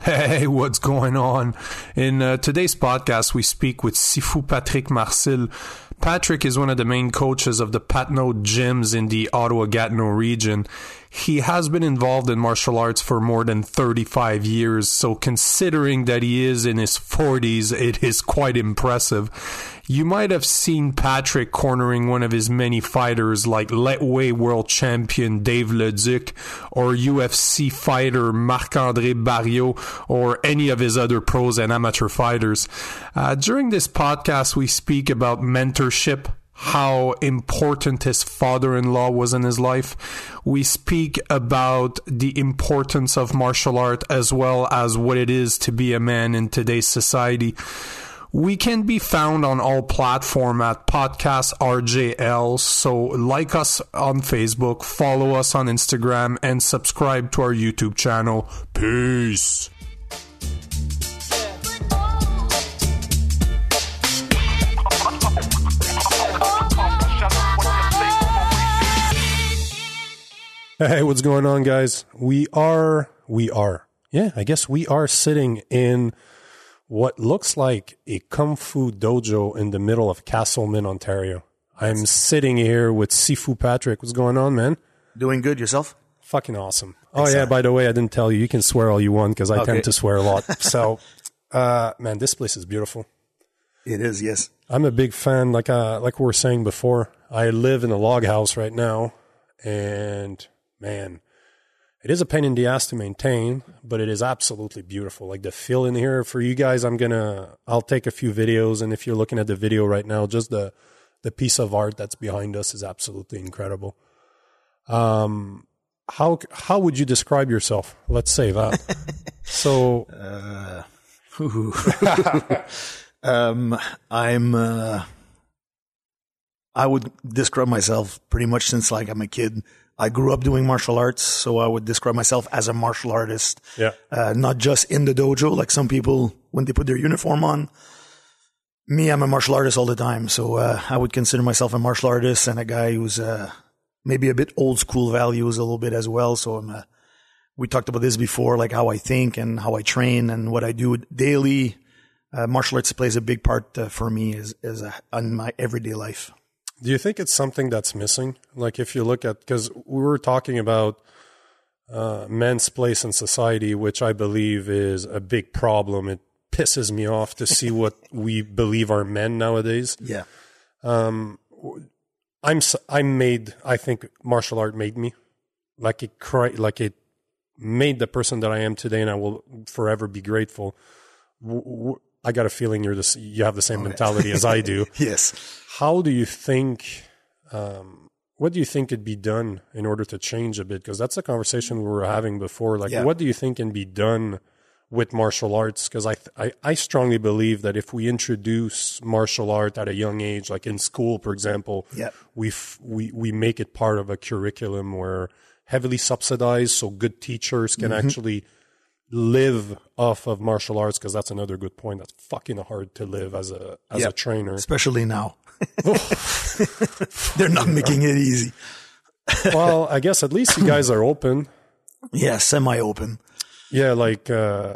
Hey, what's going on? In today's podcast, we speak with Sifu Patrick Marcil. Patrick is one of the main coaches of the Patnaud gyms in the Ottawa-Gatineau region. He has been involved in martial arts for more than 35 years, so considering that he is in his 40s, it is quite impressive. You might have seen Patrick cornering one of his many fighters like lightweight world champion Dave Leduc or UFC fighter Marc-André Barriault or any of his other pros and amateur fighters. During this podcast, we speak about mentorship, how important his father-in-law was in his life. We speak about the importance of martial art as well as what it is to be a man in today's society. We can be found on all platforms at Podcast RJL, so like us on Facebook, follow us on Instagram, and subscribe to our YouTube channel. Peace! Hey, what's going on, guys? We are sitting in what looks like a Kung Fu dojo in the middle of Castlemaine, Ontario. I'm sitting here with Sifu Patrick. What's going on, man? Doing good. Yourself? Fucking awesome. Oh, yeah, by the way, I didn't tell you. You can swear all you want because I tend to swear a lot. So, man, this place is beautiful. It is, yes. I'm a big fan, like we were saying before. I live in a log house right now, and, man, it is a pain in the ass to maintain, but it is absolutely beautiful. Like the feel in here for you guys, I'll take a few videos. And if you're looking at the video right now, just the piece of art that's behind us is absolutely incredible. How would you describe yourself? Let's say that. So, I would describe myself pretty much since like I'm a kid. I grew up doing martial arts, so I would describe myself as a martial artist. Yeah. Not just in the dojo, like some people when they put their uniform on. Me, I'm a martial artist all the time, so I would consider myself a martial artist and a guy who's maybe a bit old school values a little bit as well. So we talked about this before, like how I think and how I train and what I do daily. Martial arts plays a big part for me on my everyday life. Do you think it's something that's missing? Like if you look at, because we were talking about men's place in society, which I believe is a big problem. It pisses me off to see what we believe are men nowadays. Yeah. I think martial art made me. Like it made the person that I am today, and I will forever be grateful. I got a feeling you have the same mentality as I do. Yes. How do you think, what do you think could be done in order to change a bit? Because that's a conversation we were having before. Like, what do you think can be done with martial arts? Because I strongly believe that if we introduce martial art at a young age, like in school, for example, we make it part of a curriculum where heavily subsidized, so good teachers can actually live off of martial arts, because that's another good point. That's fucking hard to live as a trainer, especially now. They're not making it easy. Well, I guess at least you guys are open. Yeah, semi-open. Yeah, like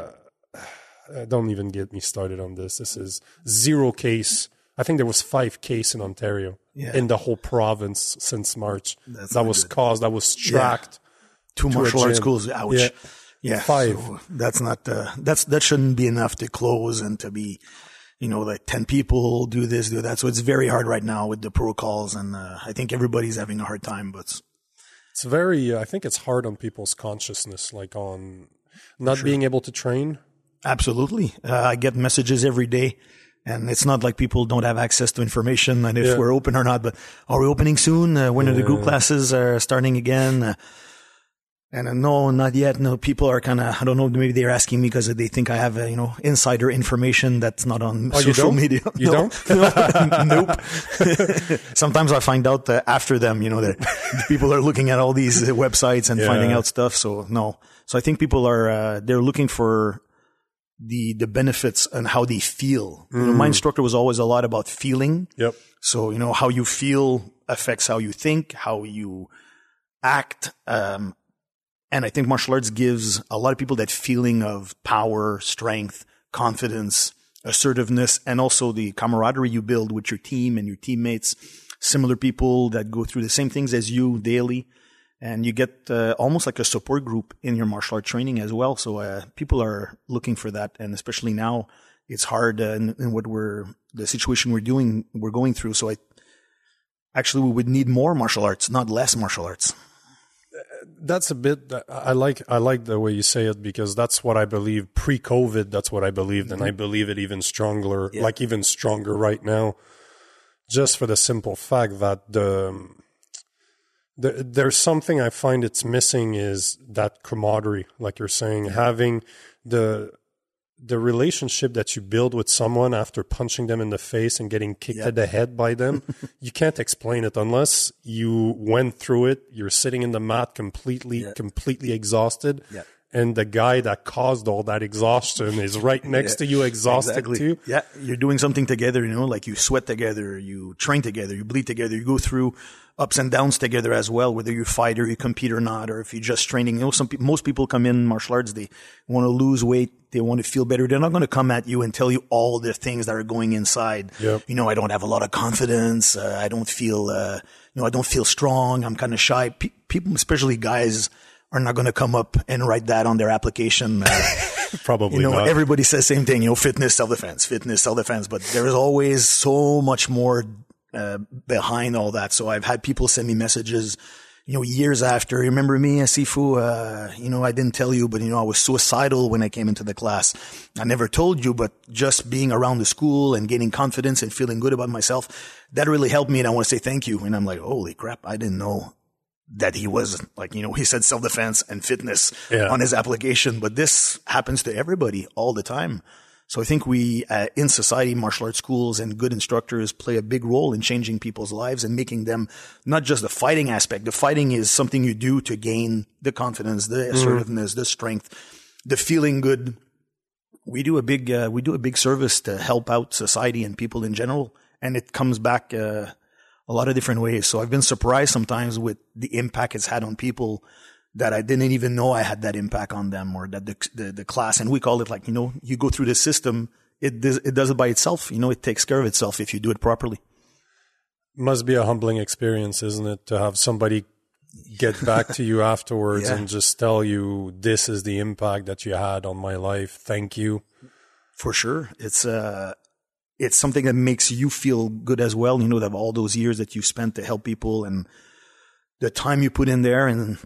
don't even get me started on this. This is 0 case. I think there was 5 cases in Ontario in the whole province since March. That was tracked. 2 martial arts schools. Ouch. Yeah, 5. So that's not that shouldn't be enough to close and to be, like 10 people do this, do that. So it's very hard right now with the protocols, and I think everybody's having a hard time. But it's very, I think it's hard on people's consciousness, like on not being able to train. Absolutely, I get messages every day, and it's not like people don't have access to information and if we're open or not. But are we opening soon? When are the group classes are starting again? And no, not yet. No, people are kind of, I don't know, maybe they're asking me because they think I have, insider information that's not on social media. You don't? Nope. Sometimes I find out after them, that people are looking at all these websites and finding out stuff. So no. So I think people are, they're looking for the benefits and how they feel. My instructor was always a lot about feeling. Yep. So, how you feel affects how you think, how you act, And I think martial arts gives a lot of people that feeling of power, strength, confidence, assertiveness, and also the camaraderie you build with your team and your teammates, similar people that go through the same things as you daily. And you get almost like a support group in your martial art training as well. So people are looking for that. And especially now, it's hard in what the situation we're going through. So we would need more martial arts, not less martial arts. That's a bit, I like the way you say it, because that's what I believe pre-COVID. That's what I believed. And I believe it even stronger, even stronger right now, just for the simple fact that there's something I find it's missing is that camaraderie, like you're saying, having the relationship that you build with someone after punching them in the face and getting kicked at the head by them. You can't explain it unless you went through it. You're sitting in the mat completely exhausted. Yeah. And the guy that caused all that exhaustion is right next to you, exhausted too. Yeah, you're doing something together, like you sweat together, you train together, you bleed together, you go through ups and downs together as well, whether you fight or you compete or not, or if you're just training. Most people come in martial arts, they want to lose weight, they want to feel better. They're not going to come at you and tell you all the things that are going inside. Yep. I don't have a lot of confidence. I don't feel, I don't feel strong. I'm kind of shy. People, especially guys, are not going to come up and write that on their application. Probably not. Everybody says the same thing, fitness, self-defense, but there is always so much more behind all that. So I've had people send me messages, years after. Remember me, Sifu? I didn't tell you, but I was suicidal when I came into the class. I never told you, but just being around the school and gaining confidence and feeling good about myself, that really helped me. And I want to say thank you. And I'm like, holy crap, I didn't know that he was he said self-defense and fitness on his application, but this happens to everybody all the time. So I think we, in society, martial arts schools and good instructors play a big role in changing people's lives and making them not just the fighting aspect. The fighting is something you do to gain the confidence, the assertiveness, the strength, the feeling good. We do a big service to help out society and people in general. And it comes back, a lot of different ways. So I've been surprised sometimes with the impact it's had on people that I didn't even know I had that impact on them, or that the class, and we call it you go through the system, it does it by itself. It takes care of itself if you do it properly. Must be a humbling experience, isn't it, to have somebody get back to you afterwards and just tell you, this is the impact that you had on my life. Thank you. For sure. It's something that makes you feel good as well. That all those years that you spent to help people and the time you put in there, and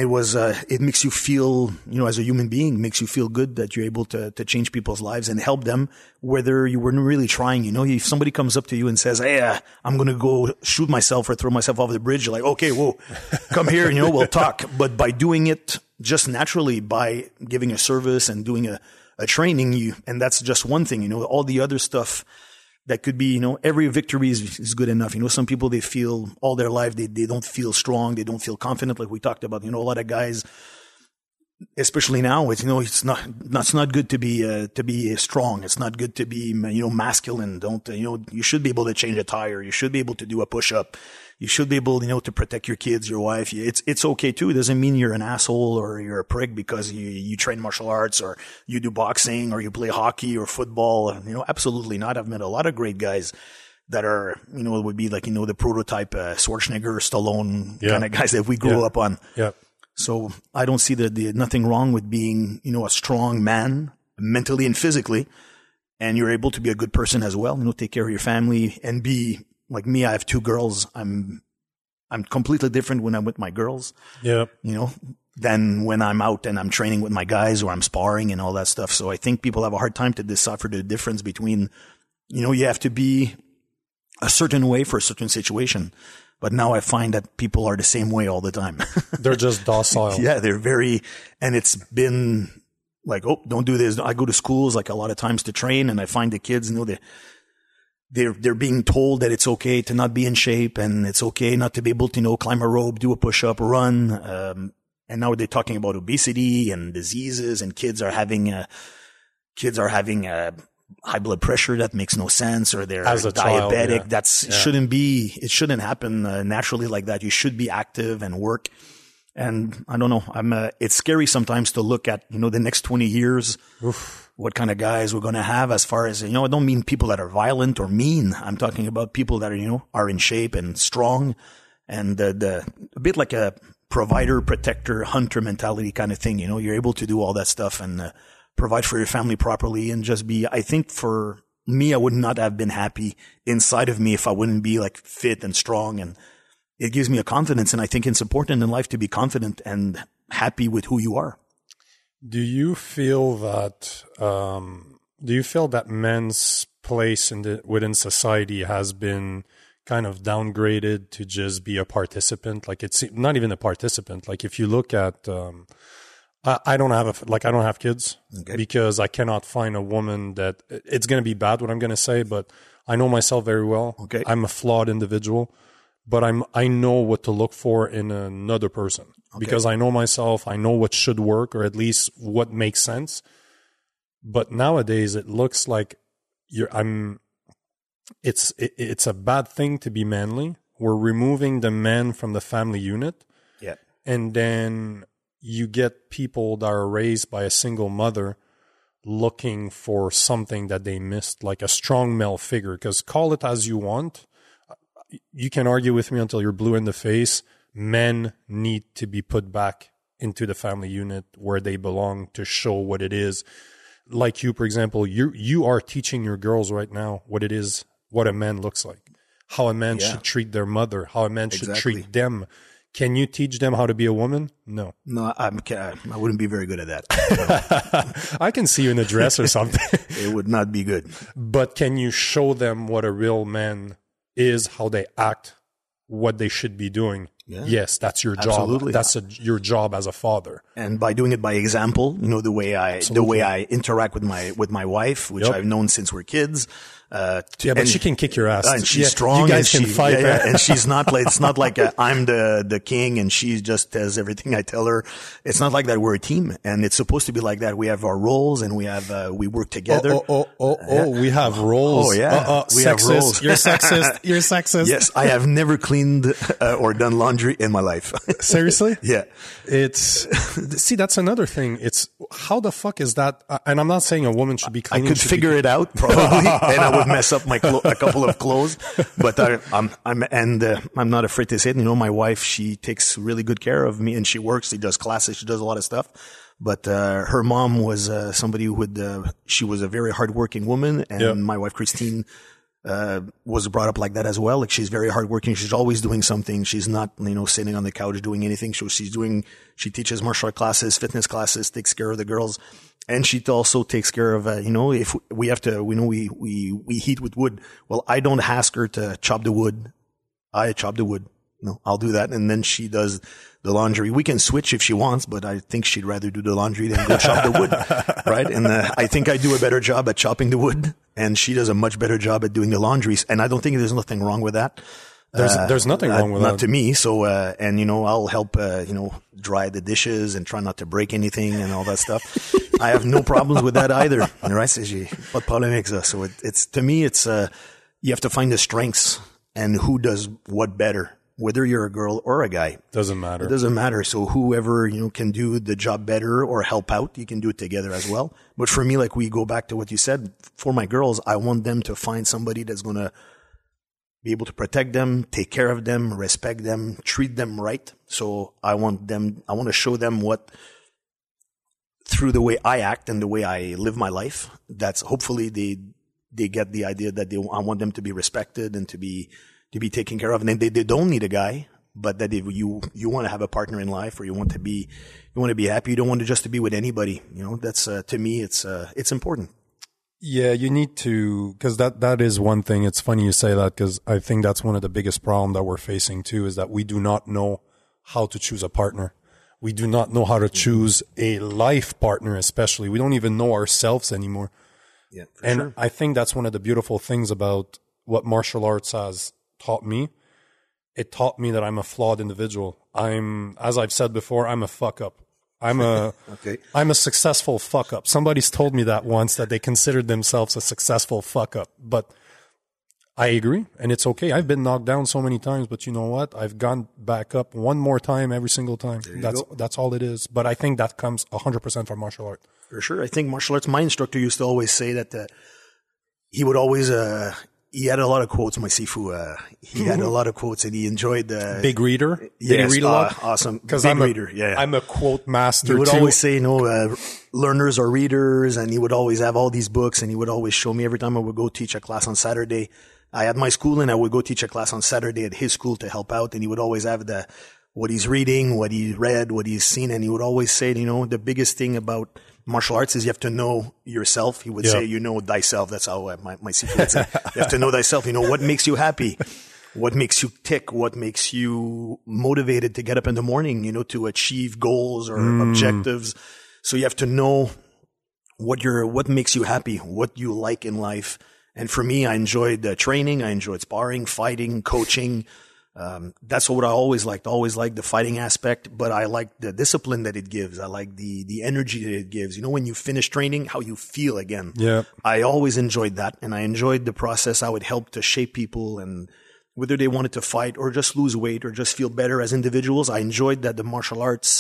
it makes you feel, as a human being, makes you feel good that you're able to change people's lives and help them, whether you weren't really trying. If somebody comes up to you and says, hey, I'm going to go shoot myself or throw myself off the bridge, you're like, okay, whoa, come here, we'll talk. But by doing it just naturally, by giving a service and doing a training, and that's just one thing, all the other stuff that could be, every victory is good enough. Some people, they feel all their life, they don't feel strong. They don't feel confident. Like we talked about, a lot of guys, especially now, it's not good to be strong. It's not good to be, masculine. You should be able to change a tire. You should be able to do a push up. You should be able, to protect your kids, your wife. It's okay too. It doesn't mean you're an asshole or you're a prick because you train martial arts or you do boxing or you play hockey or football. Absolutely not. I've met a lot of great guys that are, would be the prototype, Schwarzenegger, Stallone kind of guys that we grew up on. Yeah. So I don't see nothing wrong with being, a strong man mentally and physically, and you're able to be a good person as well. Take care of your family and be like me. I have 2 girls. I'm completely different when I'm with my girls. Yeah. Than when I'm out and I'm training with my guys or I'm sparring and all that stuff. So I think people have a hard time to decipher the difference between, you have to be a certain way for a certain situation. But now I find that people are the same way all the time. They're just docile. Yeah, they're and it's been like, oh, don't do this. I go to schools like a lot of times to train, and I find the kids, they're being told that it's okay to not be in shape and it's okay not to be able to, climb a rope, do a push-up, run. And now they're talking about obesity and diseases, and kids are having high blood pressure that makes no sense, or they're diabetic. Child, it shouldn't happen naturally like that. You should be active and work And I don't know, it's scary sometimes to look at, the next 20 years, what kind of guys we're going to have as far as, I don't mean people that are violent or mean. I'm talking about people that are, are in shape and strong and a bit like a provider, protector, hunter mentality kind of thing. You're able to do all that stuff and provide for your family properly and just be, I think for me, I would not have been happy inside of me if I wouldn't be like fit and strong, and it gives me a confidence. And I think it's important in life to be confident and happy with who you are. Do you feel that men's place within society has been kind of downgraded to just be a participant? Like it's not even a participant. Like if you look at, I don't have kids because I cannot find a woman that it's going to be bad what I'm going to say, but I know myself very well. Okay. I'm a flawed individual, but I know what to look for in another person because I know myself. I know what should work or at least what makes sense. But nowadays it looks like it's a bad thing to be manly. We're removing the man from the family unit. Yeah. And then you get people that are raised by a single mother looking for something that they missed, like a strong male figure. Because call it as you want. You can argue with me until you're blue in the face. Men need to be put back into the family unit where they belong to show what it is. Like you, for example, you are teaching your girls right now what it is, what a man looks like, how a man should treat their mother, how a man should treat them. Can you teach them how to be a woman? No. No, I wouldn't be very good at that. I can see you in a dress or something. It would not be good. But can you show them what a real man is, how they act, what they should be doing? Yeah. Yes, that's your job. Absolutely. That's your job as a father. And by doing it by example, the way I interact with my wife, which I've known since we're kids. But she can kick your ass. And she's strong. You guys can fight. Yeah, and she's not like, it's not like I'm the king and she just does everything I tell her. It's not like that. We're a team and it's supposed to be like that. We have our roles and we have, we work together. We have roles. Oh yeah. We have roles. You're sexist. You're sexist. Yes. I have never cleaned or done laundry in my life. Seriously? Yeah. See, that's another thing. It's how the fuck is that? And I'm not saying a woman should be cleaning. I could figure it out probably, and I would mess up a couple of clothes. But I'm not afraid to say it. My wife, she takes really good care of me, and she works. She does classes. She does a lot of stuff. But her mom was somebody who she was a very hardworking woman, and my wife Christine was brought up like that as well. Like she's very hardworking. She's always doing something. She's not, sitting on the couch doing anything. So she teaches martial art classes, fitness classes, takes care of the girls. And she also takes care of, if we have to, we heat with wood. Well, I don't ask her to chop the wood. I chop the wood. No, I'll do that. And then she does the laundry. We can switch if she wants, but I think she'd rather do the laundry than go chop the wood. Right. And I think I do a better job at chopping the wood and she does a much better job at doing the laundry. And I don't think there's nothing wrong with that. There's nothing wrong with that. Not to me. So, I'll help, dry the dishes and try not to break anything and all that stuff. I have no problems with that either. Right? So to me, it's, you have to find the strengths and who does what better. Whether you're a girl or a guy. Doesn't matter. It doesn't matter. So whoever, can do the job better or help out, you can do it together as well. But for me, like we go back to what you said, for my girls, I want them to find somebody that's going to be able to protect them, take care of them, respect them, treat them right. So I want to show them through the way I act and the way I live my life, that's hopefully they get the idea that I want them to be respected and to be taken care of. And they don't need a guy, but that if you want to have a partner in life or you want to be happy, you don't want to just to be with anybody. That's, to me, it's important. Yeah, you need to, because that is one thing. It's funny you say that because I think that's one of the biggest problems that we're facing too, is that we do not know how to choose a partner. We do not know how to choose a life partner, especially. We don't even know ourselves anymore. Yeah, and sure. I think that's one of the beautiful things about what martial arts has taught me. It taught me that I'm a flawed individual. As I've said before, I'm a fuck up. I'm a successful fuck up. Somebody's told me that once, that they considered themselves a successful fuck up, but I agree, and it's okay. I've been knocked down so many times, but you know what? I've gone back up one more time every single time. That's all it is. But I think that comes 100% from martial art. For sure. I think martial arts, my instructor used to always say that he would always, he had a lot of quotes, my Sifu. He had a lot of quotes and he enjoyed big reader? Did he read a lot? Awesome. Because big reader, yeah. I'm a quote master. He would always say, learners are readers, and he would always have all these books, and he would always show me every time I would go teach a class on Saturday. I had my school and I would go teach a class on Saturday at his school to help out, and he would always have what he's reading, what he read, what he's seen, and he would always say, the biggest thing about martial arts is you have to know yourself. He would say, thyself. That's how my Sifu would say. You have to know thyself. What makes you happy? What makes you tick? What makes you motivated to get up in the morning, to achieve goals or objectives? So you have to know what makes you happy, what you like in life. And for me, I enjoyed training. I enjoyed sparring, fighting, coaching. That's what I always liked. Always liked the fighting aspect, but I like the discipline that it gives. I like the energy that it gives. When you finish training, how you feel again. Yeah. I always enjoyed that, and I enjoyed the process. I would help to shape people, and whether they wanted to fight or just lose weight or just feel better as individuals, I enjoyed that the martial arts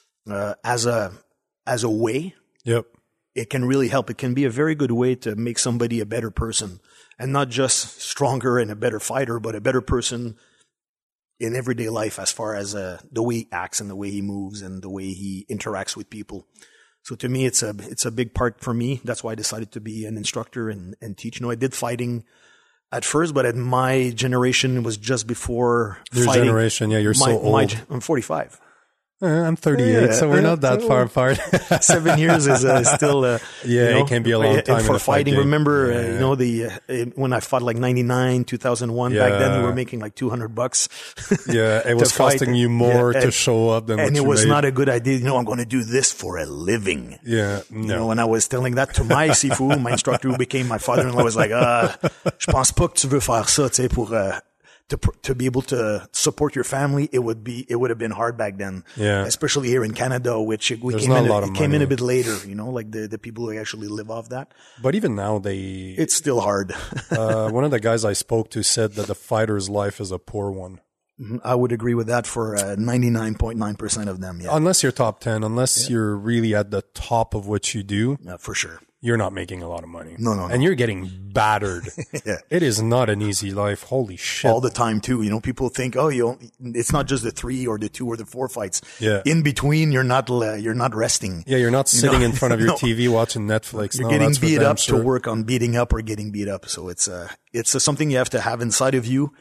as a way. Yep. It can really help. It can be a very good way to make somebody a better person, and not just stronger and a better fighter, but a better person in everyday life as far as the way he acts and the way he moves and the way he interacts with people. So to me, it's a big part for me. That's why I decided to be an instructor and teach. I did fighting at first, but at my generation, it was just before your fighting. Generation. Yeah, you're so old. I'm 45. I'm 38, so we're not that far apart. 7 years is still, it can be a long time for fighting. Remember, when I fought like 99, 2001, back then we were making like $200. Yeah, it was costing you more to show up than what you made. And it was not a good idea. I'm going to do this for a living. Yeah, no. When I was telling that to my Sifu, my instructor who became my father-in-law was like, je pense pas que tu veux faire ça, tu sais, pour, to be able to support your family, it would have been hard back then. Yeah. Especially here in Canada, which we came in a bit later, like the people who actually live off that. But even now it's still hard. One of the guys I spoke to said that the fighter's life is a poor one. I would agree with that for 99.9% of them. Yeah. Unless you're top 10, unless you're really at the top of what you do. Yeah, for sure. You're not making a lot of money. No. And you're getting battered. Yeah. It is not an easy life. Holy shit. All the time too. People think, it's not just the 3 or the 2 or the 4 fights. Yeah. In between, you're not resting. Yeah, you're not sitting in front of your TV watching Netflix. You're getting beat up to work on beating up or getting beat up. So it's something you have to have inside of you,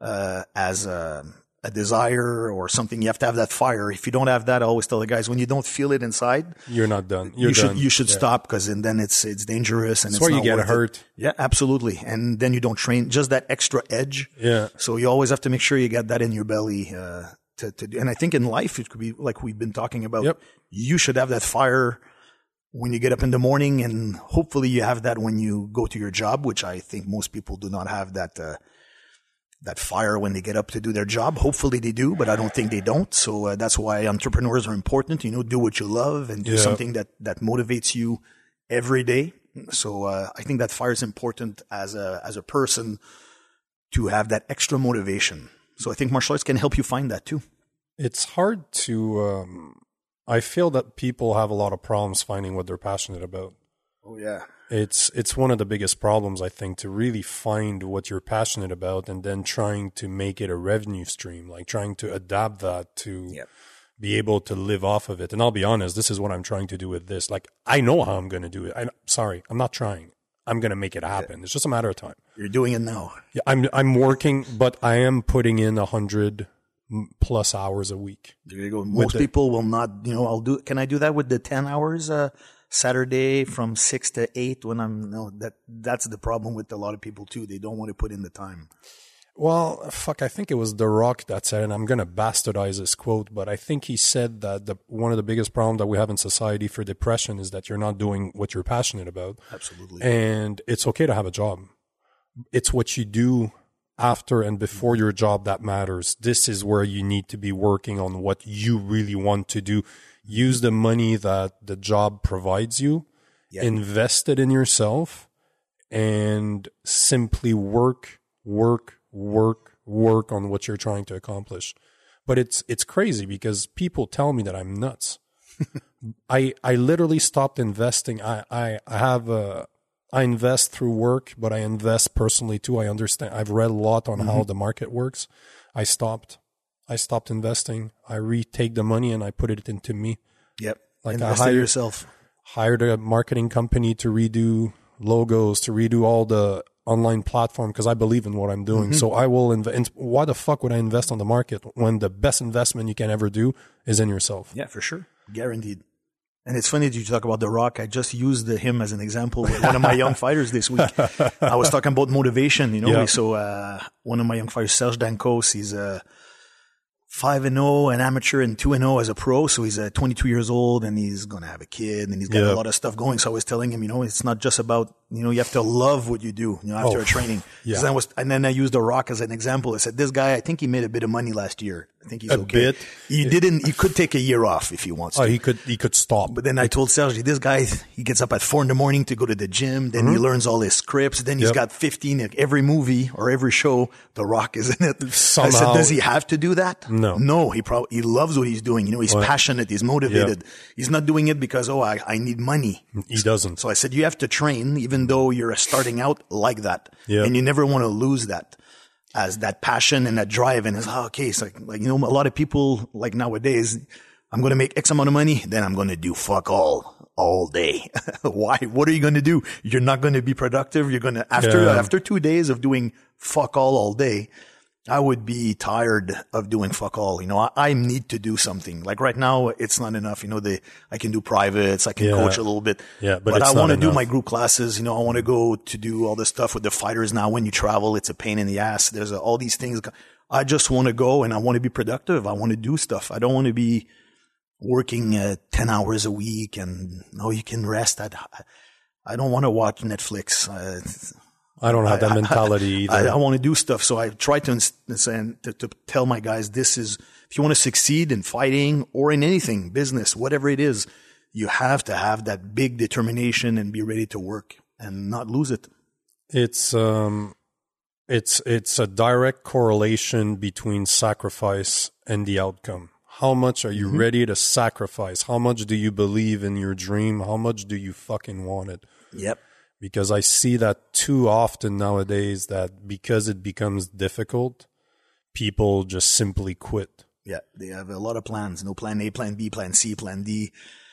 as a desire or something. You have to have that fire. If you don't have that, I always tell the guys, when you don't feel it inside, you're not done. You should stop, because then it's dangerous, and that's where you get hurt. Yeah, absolutely. And then you don't train just that extra edge. Yeah. So you always have to make sure you get that in your belly, and I think in life, it could be like we've been talking about. Yep. You should have that fire when you get up in the morning, and hopefully you have that when you go to your job, which I think most people do not have that fire when they get up to do their job. Hopefully they do, but I don't think they don't. So that's why entrepreneurs are important. Do what you love and do something that motivates you every day. So I think that fire is important as a person to have that extra motivation. So I think martial arts can help you find that too. It's hard to, I feel that people have a lot of problems finding what they're passionate about. Oh yeah. It's one of the biggest problems, I think, to really find what you're passionate about and then trying to make it a revenue stream, like trying to adapt that to be able to live off of it. And I'll be honest, this is what I'm trying to do with this. Like, I know how I'm going to do it. I'm not trying. I'm going to make it happen. It's just a matter of time. You're doing it now. Yeah, I'm working, but I am putting in 100+ hours a week. There you go. Most people will not, can I do that with the 10 hours, Saturday from 6 to 8 that's the problem with a lot of people too. They don't want to put in the time. Well, I think it was The Rock that said, and I'm going to bastardize his quote, but I think he said that one of the biggest problems that we have in society for depression is that you're not doing what you're passionate about. Absolutely. And it's okay to have a job. It's what you do after and before your job that matters. This is where you need to be working on what you really want to do. Use the money that the job provides you, invest it in yourself, and simply work work on what you're trying to accomplish. But it's crazy because people tell me that I'm nuts. I literally stopped investing. I invest through work, but I invest personally too. I understand. I've read a lot on how the market works. I stopped investing. I retake the money and I put it into me. Yep. Like Invest I in yourself. hired a marketing company to redo logos, to redo all the online platform because I believe in what I'm doing. So I will invest. Why the fuck would I invest on the market when the best investment you can ever do is in yourself? Yeah, for sure. Guaranteed. And it's funny that you talk about The Rock. I just used him as an example with one of my young fighters this week. I was talking about motivation, you know. Yeah. So one of my young fighters, Serge Dancos, he's 5-0, an amateur, and 2-0 as a pro. So he's 22 years old and he's going to have a kid and he's got a lot of stuff going. So I was telling him, you know, it's not just about, you know, you have to love what you do, you know, after a training. Yeah. And then I used The Rock as an example. I said, this guy, I think he made a bit of money last year. I think he's okay. Bit. He could take a year off if he wants to. Oh, he could stop. But then I told Serge, this guy, he gets up at 4 a.m. to go to the gym. Then he learns all his scripts. Then he's got 15, like every movie or every show, The Rock is in it. Somehow. I said, does he have to do that? No. No, he loves what he's doing. You know, he's passionate. He's motivated. He's not doing it because, I need money. He doesn't. So I said, you have to train even though you're starting out like that. Yeah. And you never want to lose that. As that passion and that drive, and it's okay. It's like you know, a lot of people like nowadays. I'm going to make X amount of money, then I'm going to do fuck all day. Why? What are you going to do? You're not going to be productive. You're going to after 2 days of doing fuck all day. I would be tired of doing fuck all. You know, I need to do something. Like right now, it's not enough. You know, I can do privates. I can coach a little bit. Yeah, but I want to do my group classes. You know, I want to go to do all this stuff with the fighters now. When you travel, it's a pain in the ass. There's all these things. I just want to go and I want to be productive. I want to do stuff. I don't want to be working 10 hours a week and no, you can rest. I don't want to watch Netflix. I don't have that mentality either. I want to do stuff. So I try to tell my guys, this is, if you want to succeed in fighting or in anything, business, whatever it is, you have to have that big determination and be ready to work and not lose it. It's a direct correlation between sacrifice and the outcome. How much are you ready to sacrifice? How much do you believe in your dream? How much do you fucking want it? Yep. Because I see that too often nowadays that because it becomes difficult, people just simply quit. Yeah, they have a lot of plans. No plan A, plan B, plan C, plan D.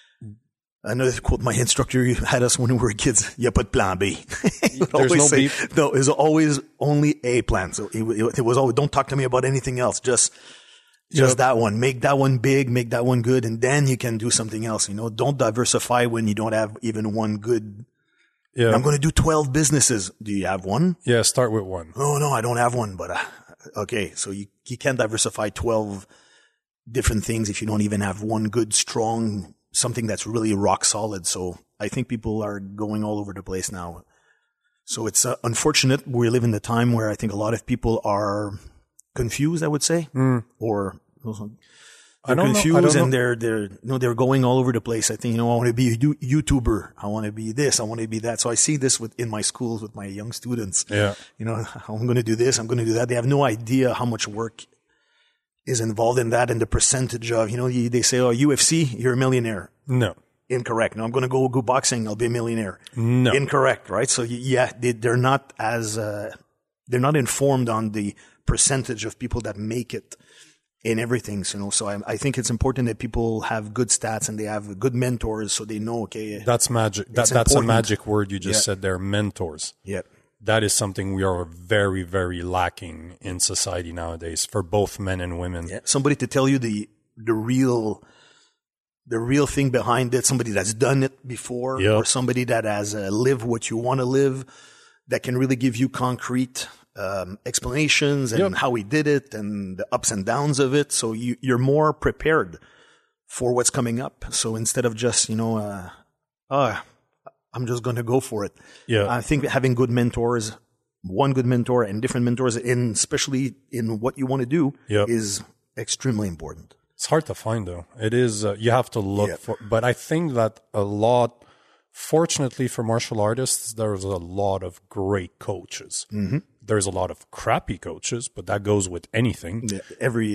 Another quote my instructor had us when we were kids, "Y a pas de plan B." There's no B. No, there's always only a plan. So it was always, don't talk to me about anything else. Just that one. Make that one big, make that one good, and then you can do something else. You know, don't diversify when you don't have even one good. Yeah. I'm going to do 12 businesses. Do you have one? Yeah, start with one. Oh, no, I don't have one, but okay. So you can't diversify 12 different things if you don't even have one good, strong, something that's really rock solid. So I think people are going all over the place now. So it's unfortunate. We live in the time where I think a lot of people are confused, I would say, or they're confused and they're going all over the place. I think, I want to be a YouTuber. I want to be this. I want to be that. So I see this in my schools with my young students. Yeah. I'm going to do this. I'm going to do that. They have no idea how much work is involved in that and the percentage of, they say, UFC, you're a millionaire. No. Incorrect. No, I'm going to go boxing. I'll be a millionaire. No. Incorrect. Right. So they're not they're not informed on the percentage of people that make it in everything. So I think it's important that people have good stats and they have good mentors so they know, okay. That's magic. That's a magic word you just said there, mentors. Yep. That is something we are very, very lacking in society nowadays for both men and women. Yeah. Somebody to tell you the real thing behind it, somebody that's done it before or somebody that has lived what you want to live, that can really give you concrete explanations and how he did it and the ups and downs of it. So you're more prepared for what's coming up. So instead of just, I'm just going to go for it. Yeah. I think having good mentors, one good mentor and different mentors, especially in what you want to do, is extremely important. It's hard to find though. It is, you have to look for, but I think that fortunately for martial artists, there's a lot of great coaches. Mm-hmm. there's a lot of crappy coaches, but that goes with anything. Yeah,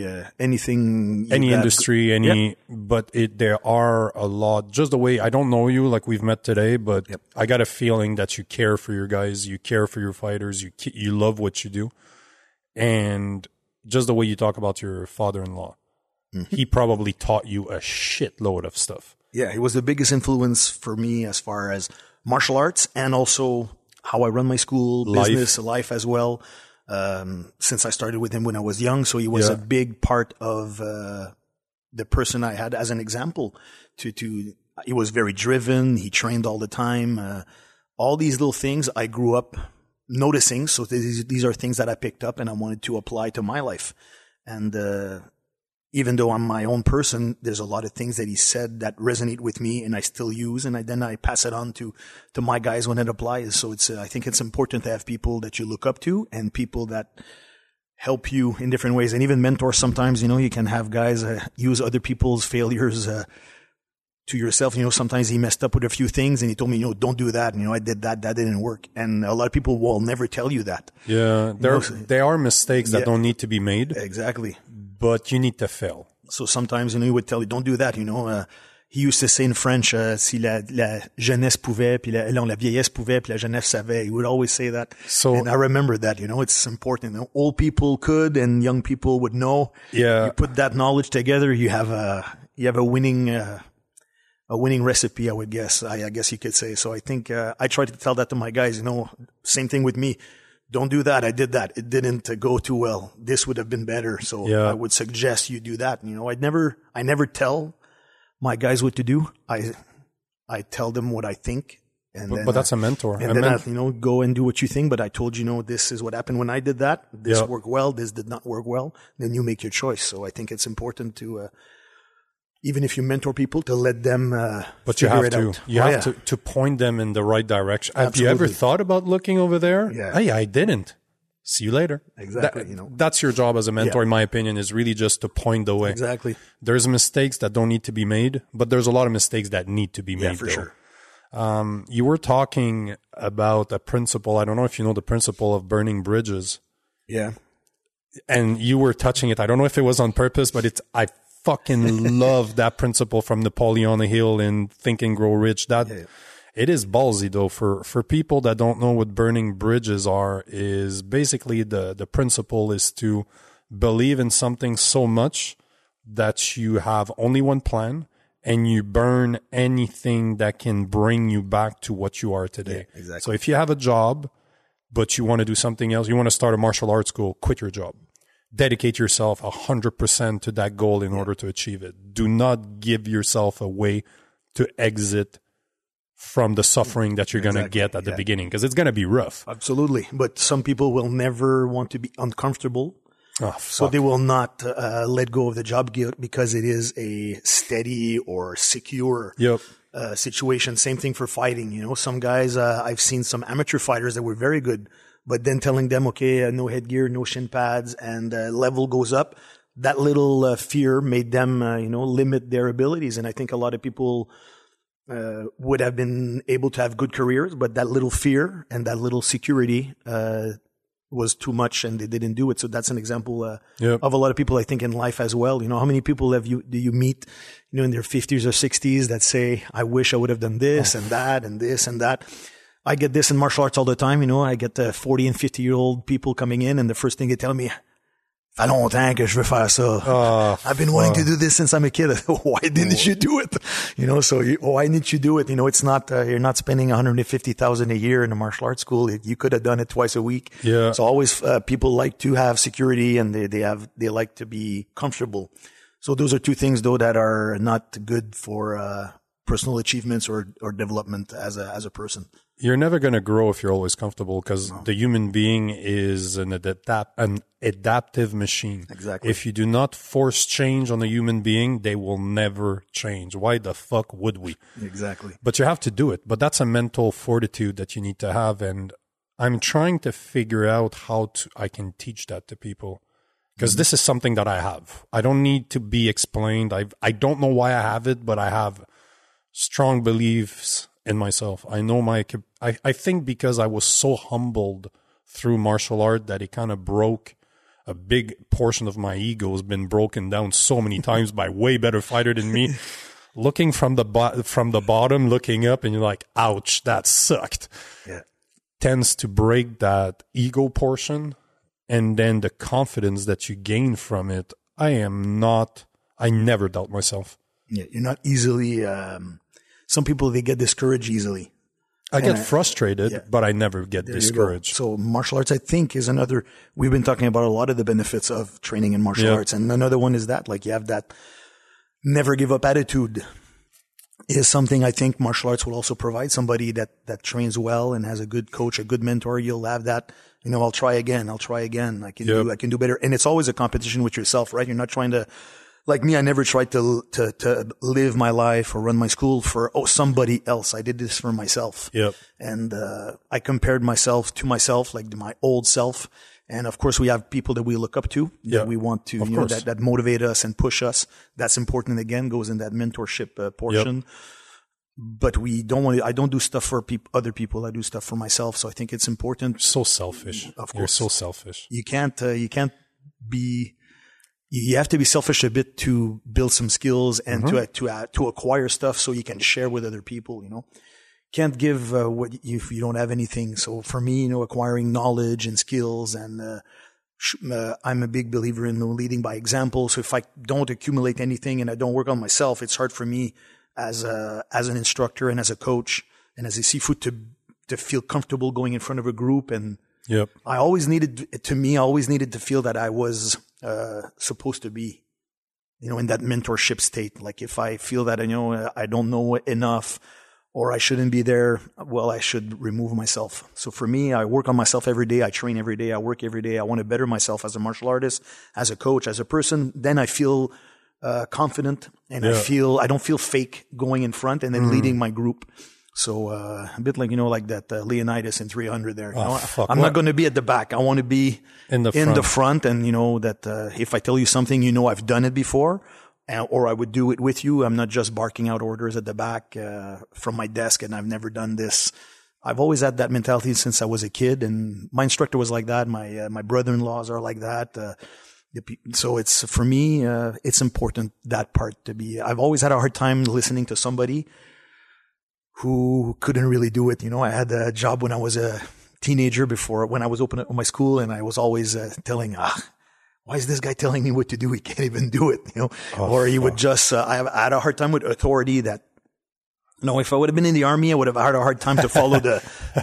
anything, any industry, but there are a lot, just the way, I don't know you like we've met today, but I got a feeling that you care for your guys, you care for your fighters, you love what you do. And just the way you talk about your father-in-law, he probably taught you a shitload of stuff. Yeah, he was the biggest influence for me as far as martial arts and also how I run my school, business, life as well. Since I started with him when I was young, so he was a big part of the person I had as an example. He was very driven. He trained all the time. All these little things I grew up noticing. So these are things that I picked up and I wanted to apply to my life. And even though I'm my own person, there's a lot of things that he said that resonate with me and I still use. And then I pass it on to my guys when it applies. So I think it's important to have people that you look up to and people that help you in different ways. And even mentors sometimes, you can have guys use other people's failures to yourself. Sometimes he messed up with a few things and he told me, don't do that. And, I did that. That didn't work. And a lot of people will never tell you that. Yeah. There are mistakes that don't need to be made. Exactly. But you need to fail. So sometimes, he would tell you, don't do that. He used to say in French, si la jeunesse pouvait, puis la vieillesse pouvait, puis la jeunesse savait. He would always say that. And I remember that, it's important. Old people could and young people would know. Yeah. You put that knowledge together, you have a winning recipe, I would guess. I guess you could say. So I think, I try to tell that to my guys, same thing with me. Don't do that. I did that. It didn't go too well. This would have been better. So I would suggest you do that. I never tell my guys what to do. I tell them what I think. But that's a mentor. And then go and do what you think. But I told you, this is what happened when I did that. This worked well. This did not work well. Then you make your choice. So I think it's important to, even if you mentor people, to let them but you figure have it to. out. You have to point them in the right direction. Have you ever thought about looking over there? Yeah. Hey, I didn't. See you later. Exactly. That's your job as a mentor, in my opinion, is really just to point the way. Exactly. There's mistakes that don't need to be made, but there's a lot of mistakes that need to be made. Yeah, for sure. You were talking about a principle. I don't know if you know the principle of burning bridges. Yeah. And you were touching it. I don't know if it was on purpose, but I fucking love that principle from Napoleon Hill in Think and Grow Rich. It is ballsy though. For people that don't know what burning bridges are, is basically the principle is to believe in something so much that you have only one plan and you burn anything that can bring you back to what you are today. Yeah, exactly. So if you have a job, but you want to do something else, you want to start a martial arts school, quit your job. Dedicate yourself 100% to that goal in order to achieve it. Do not give yourself a way to exit from the suffering that you're going to get at the beginning, because it's going to be rough. Absolutely. But some people will never want to be uncomfortable. So they will not let go of the job because it is a steady or secure situation. Same thing for fighting. Some guys, I've seen some amateur fighters that were very good, but then telling them, okay, no headgear, no shin pads, and level goes up. That little fear made them, limit their abilities. And I think a lot of people would have been able to have good careers, but that little fear and that little security was too much, and they didn't do it. So that's an example of a lot of people, I think, in life as well. How many people do you meet, in their 50s or 60s that say, I wish I would have done this and that and this and that. I get this in martial arts all the time. I get 40 and 50-year-old people coming in, and the first thing they tell me, fait longtemps que je veux faire ça. I've been wanting to do this since I'm a kid. Why didn't you do it? Why didn't you do it? It's not, you're not spending $150,000 a year in a martial arts school. You could have done it twice a week. Yeah. So always, people like to have security and they like to be comfortable. So those are two things though that are not good for, personal achievements or development as a person. You're never going to grow if you're always comfortable, because the human being is an adaptive machine. Exactly. If you do not force change on a human being, they will never change. Why the fuck would we? Exactly. But you have to do it. But that's a mental fortitude that you need to have. And I'm trying to figure out how I can teach that to people, because this is something that I have. I don't need to be explained. I don't know why I have it, but I have strong beliefs in myself. I know I think because I was so humbled through martial art that it kind of broke a big portion of my ego. Has been broken down so many times by way better fighter than me. Looking from the bottom, looking up, and you're like, ouch, that sucked. Yeah. Tends to break that ego portion, and then the confidence that you gain from it. I never doubt myself. Yeah, you're not easily. Some people, they get discouraged easily. I get frustrated, but I never get discouraged. So martial arts, I think, is another. We've been talking about a lot of the benefits of training in martial arts, and another one is that, like, you have that never give up attitude. Is something I think martial arts will also provide. Somebody that trains well and has a good coach, a good mentor. You'll have that. I'll try again. I can do better. And it's always a competition with yourself, right? You're not trying to. Like me, I never tried to live my life or run my school for somebody else. I did this for myself. Yep. And I compared myself to myself, like my old self. And of course, we have people that we look up to, that we want to, that motivate us and push us. That's important. Again, goes in that mentorship portion. Yep. But I don't do stuff for other people. I do stuff for myself. So I think it's important. So selfish. Of course. You're so selfish. You can't be. You have to be selfish a bit to build some skills and to acquire stuff so you can share with other people. Can't give if you don't have anything. So for me, acquiring knowledge and skills, and I'm a big believer in leading by example. So if I don't accumulate anything and I don't work on myself, it's hard for me as an instructor and as a coach and as a Sifu to feel comfortable going in front of a group. And I always needed to feel that I was supposed to be, in that mentorship state. Like if I feel that, I don't know enough or I shouldn't be there, well, I should remove myself. So for me, I work on myself every day. I train every day. I work every day. I want to better myself as a martial artist, as a coach, as a person. Then I feel confident and I don't feel fake going in front and then leading my group. So a bit like, like that Leonidas in 300 there. I'm not going to be at the back. I want to be in the front. And, that if I tell you something, I've done it before, or I would do it with you. I'm not just barking out orders at the back from my desk, and I've never done this. I've always had that mentality since I was a kid, and my instructor was like that. My brother-in-laws are like that. So it's, for me, it's important, that part to be. I've always had a hard time listening to somebody who couldn't really do it. I had a job when I was a teenager when I was opening up my school, and I was always telling, why is this guy telling me what to do? He can't even do it, or he would just, I had a hard time with authority that, if I would have been in the army, I would have had a hard time to follow the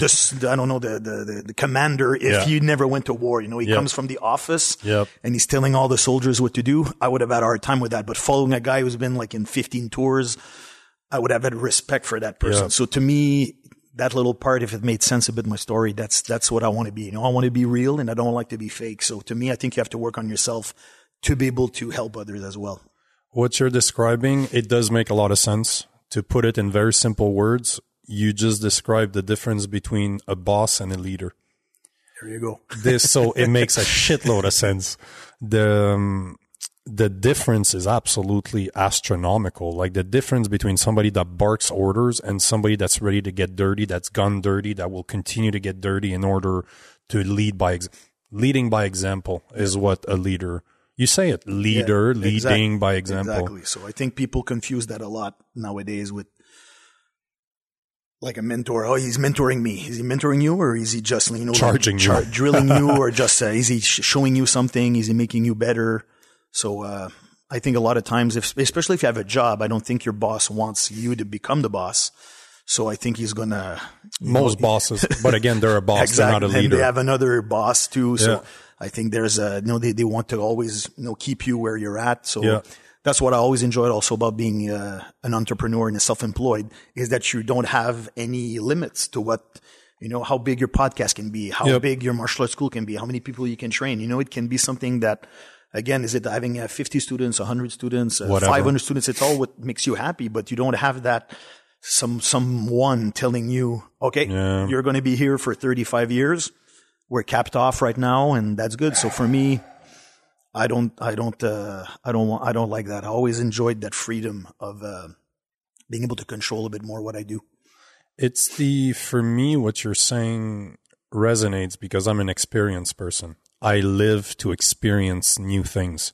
commander if he never went to war. He comes from the office and he's telling all the soldiers what to do. I would have had a hard time with that. But following a guy who's been like in 15 tours, I would have had respect for that person. So to me, that little part, if it made sense a bit, my story, that's what I want to be. I want to be real and I don't like to be fake. So to me, I think you have to work on yourself to be able to help others as well. What you're describing, it does make a lot of sense. To put it in very simple words, you just described the difference between a boss and a leader. There you go. So it makes a shitload of sense. The difference is absolutely astronomical. Like the difference between somebody that barks orders and somebody that's ready to get dirty, that's gone dirty, that will continue to get dirty in order to lead by leading by example is what a leader. You say it, leading by example. Exactly. So I think people confuse that a lot nowadays with like a mentor. Oh, he's mentoring me. Is he mentoring you, or is he just charging you, drilling you, or just is he showing you something? Is he making you better? So I think a lot of times, especially if you have a job, I don't think your boss wants you to become the boss. So I think he's gonna most bosses, but again, they're a boss, exactly. They're not a leader. And they have another boss too. So I think there's they want to always keep you where you're at. So that's what I always enjoyed also about being an entrepreneur and a self-employed, is that you don't have any limits to what how big your podcast can be, how big your martial arts school can be, how many people you can train. It can be something that. Again, is it having 50 students, 100 students, 500 students? It's all what makes you happy, but you don't have that someone telling you, okay, you're going to be here for 35 years. We're capped off right now, and that's good. So for me, I don't like that. I always enjoyed that freedom of being able to control a bit more what I do. For me, what you're saying resonates because I'm an experienced person. I live to experience new things.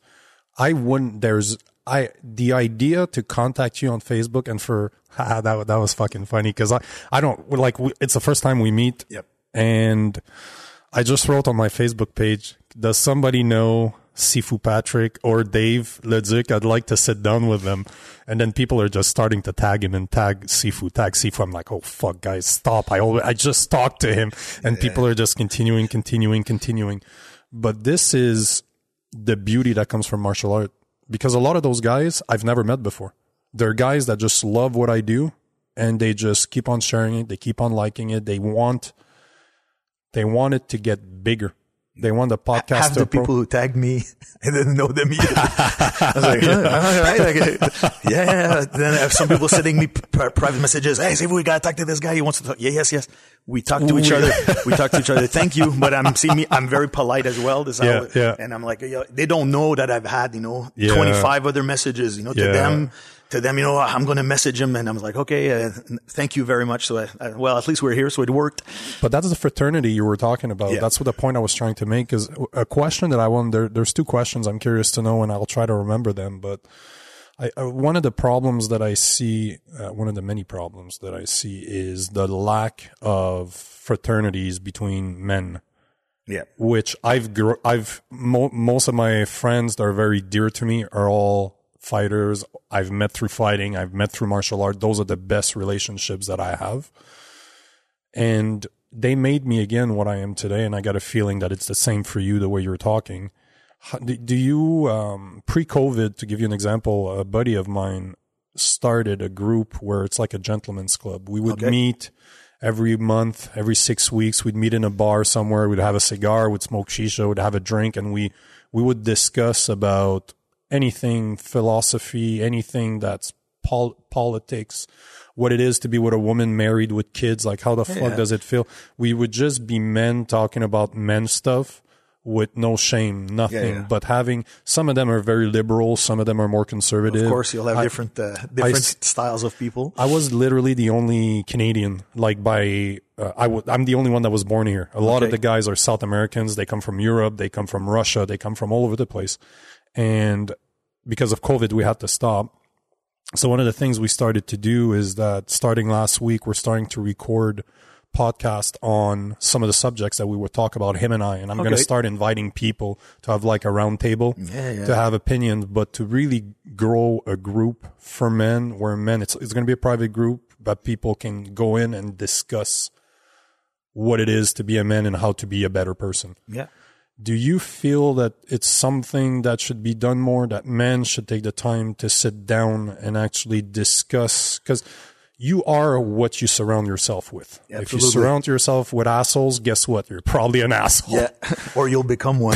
The idea to contact you on Facebook and that was fucking funny because I don't like, it's the first time we meet. Yep. And I just wrote on my Facebook page, does somebody know Sifu Patrick or Dave Leduc? I'd like to sit down with them. And then people are just starting to tag him and tag Sifu. I'm like, oh fuck guys, stop. I just talked to him and people are just continuing. But this is the beauty that comes from martial art. Because a lot of those guys I've never met before. They're guys that just love what I do and they just keep on sharing it. They keep on liking it. They want it to get bigger. They want the podcast half the people who tagged me, I didn't know them either. I was like, all right. Yeah. Then I have some people sending me private messages. Hey, see, we got to talk to this guy. He wants to talk. Yeah, yes. We talk to each other. Thank you. But I'm very polite as well. And I'm like, they don't know that I've had, 25 other messages, to them. To them, I'm going to message them, and I'm like, okay, thank you very much. So, at least we're here, so it worked. But that's the fraternity you were talking about. Yeah. That's what the point I was trying to make is a question that I want. There's two questions I'm curious to know, and I'll try to remember them. But one of the problems that I see, one of the many problems that I see, is the lack of fraternities between men. Yeah, which most of my friends that are very dear to me are all fighters I've met through fighting. I've met through martial art. Those are the best relationships that I have. And they made me again what I am today. And I got a feeling that it's the same for you, the way you're talking. Do you, pre-COVID, to give you an example, a buddy of mine started a group where it's like a gentleman's club. We would meet every month, every 6 weeks. We'd meet in a bar somewhere. We'd have a cigar, we'd smoke shisha, we'd have a drink, and we would discuss about anything philosophy, anything that's politics, what it is to be with a woman married with kids, like how the fuck does it feel? We would just be men talking about men stuff with no shame, nothing. But having, some of them are very liberal, some of them are more conservative. Of course, you'll have different styles of people. I was literally the only Canadian, like I'm the only one that was born here. A lot of the guys are South Americans. They come from Europe. They come from Russia. They come from all over the place. And because of COVID, we had to stop. So one of the things we started to do is that starting last week, we're starting to record podcast on some of the subjects that we would talk about, him and I. And I'm going to start inviting people to have like a round table, to have opinions, but to really grow a group for men where men, it's going to be a private group, but people can go in and discuss what it is to be a man and how to be a better person. Yeah. Do you feel that it's something that should be done more, that men should take the time to sit down and actually discuss? Because you are what you surround yourself with. Absolutely. If you surround yourself with assholes, guess what? You're probably an asshole. Yeah, or you'll become one.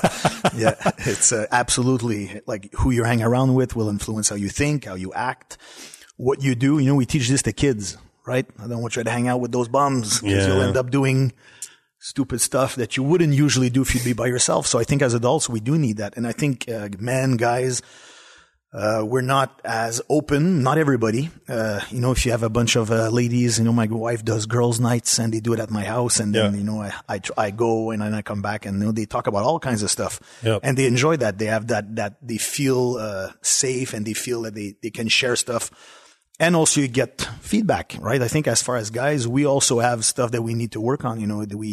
It's absolutely like who you hang around with will influence how you think, how you act, what you do. We teach this to kids, right? I don't want you to hang out with those bums because you'll end up doing stupid stuff that you wouldn't usually do if you'd be by yourself. So I think as adults, we do need that. And I think men, guys, we're not as open. Not everybody. If you have a bunch of ladies, my wife does girls' nights and they do it at my house. And then, I go and then I come back and they talk about all kinds of stuff. Yep. And they enjoy that. They have that they feel safe and they feel that they can share stuff. And also you get feedback, right? I think as far as guys, we also have stuff that we need to work on.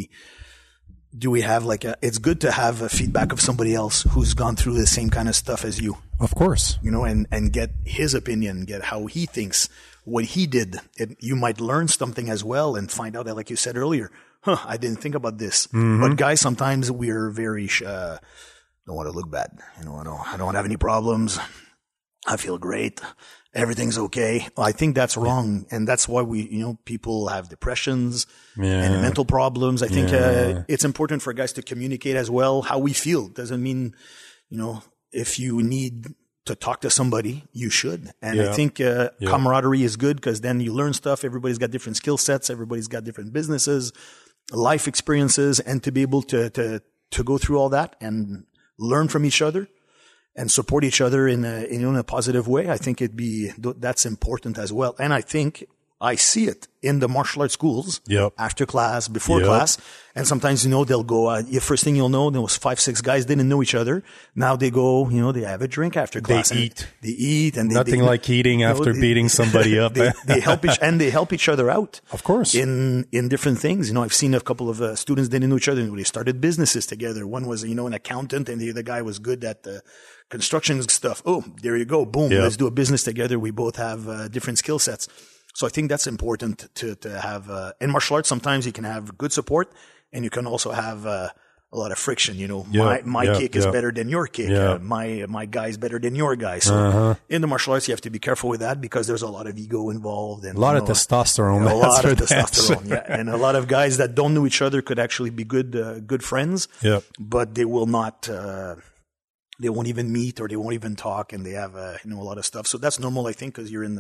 Do we have it's good to have a feedback of somebody else who's gone through the same kind of stuff as you. Of course. And get his opinion, get how he thinks, what he did. You might learn something as well and find out that, like you said earlier, I didn't think about this. Mm-hmm. But guys, sometimes we're very, don't want to look bad. I don't have any problems. I feel great. Everything's okay. I think that's wrong. And that's why people have depressions and mental problems. I think, it's important for guys to communicate as well how we feel. Doesn't mean, if you need to talk to somebody, you should. And I think, camaraderie is good because then you learn stuff. Everybody's got different skill sets. Everybody's got different businesses, life experiences, and to be able to go through all that and learn from each other and support each other in a positive way. I think that's important as well. And I think I see it in the martial arts schools. Yep. After class, before Yep. class. And sometimes, they'll go, first thing you'll know, there was 5-6 guys didn't know each other. Now they go, they have a drink after class. They eat. They eat and Nothing like eating after beating somebody up. They help each other out. Of course. In different things. I've seen a couple of students didn't know each other and they started businesses together. One was, an accountant and the other guy was good at construction stuff. Oh, there you go. Boom. Yep. Let's do a business together. We both have different skill sets. So I think that's important to have, in martial arts, sometimes you can have good support and you can also have, a lot of friction, my kick is better than your kick. Yeah. My guy is better than your guy. So in the martial arts, you have to be careful with that because there's a lot of ego involved and a lot of testosterone. A lot of testosterone. Yeah. And a lot of guys that don't know each other could actually be good friends. Yep. But they will not, they won't even meet or they won't even talk and they have, a lot of stuff. So that's normal, I think, because you're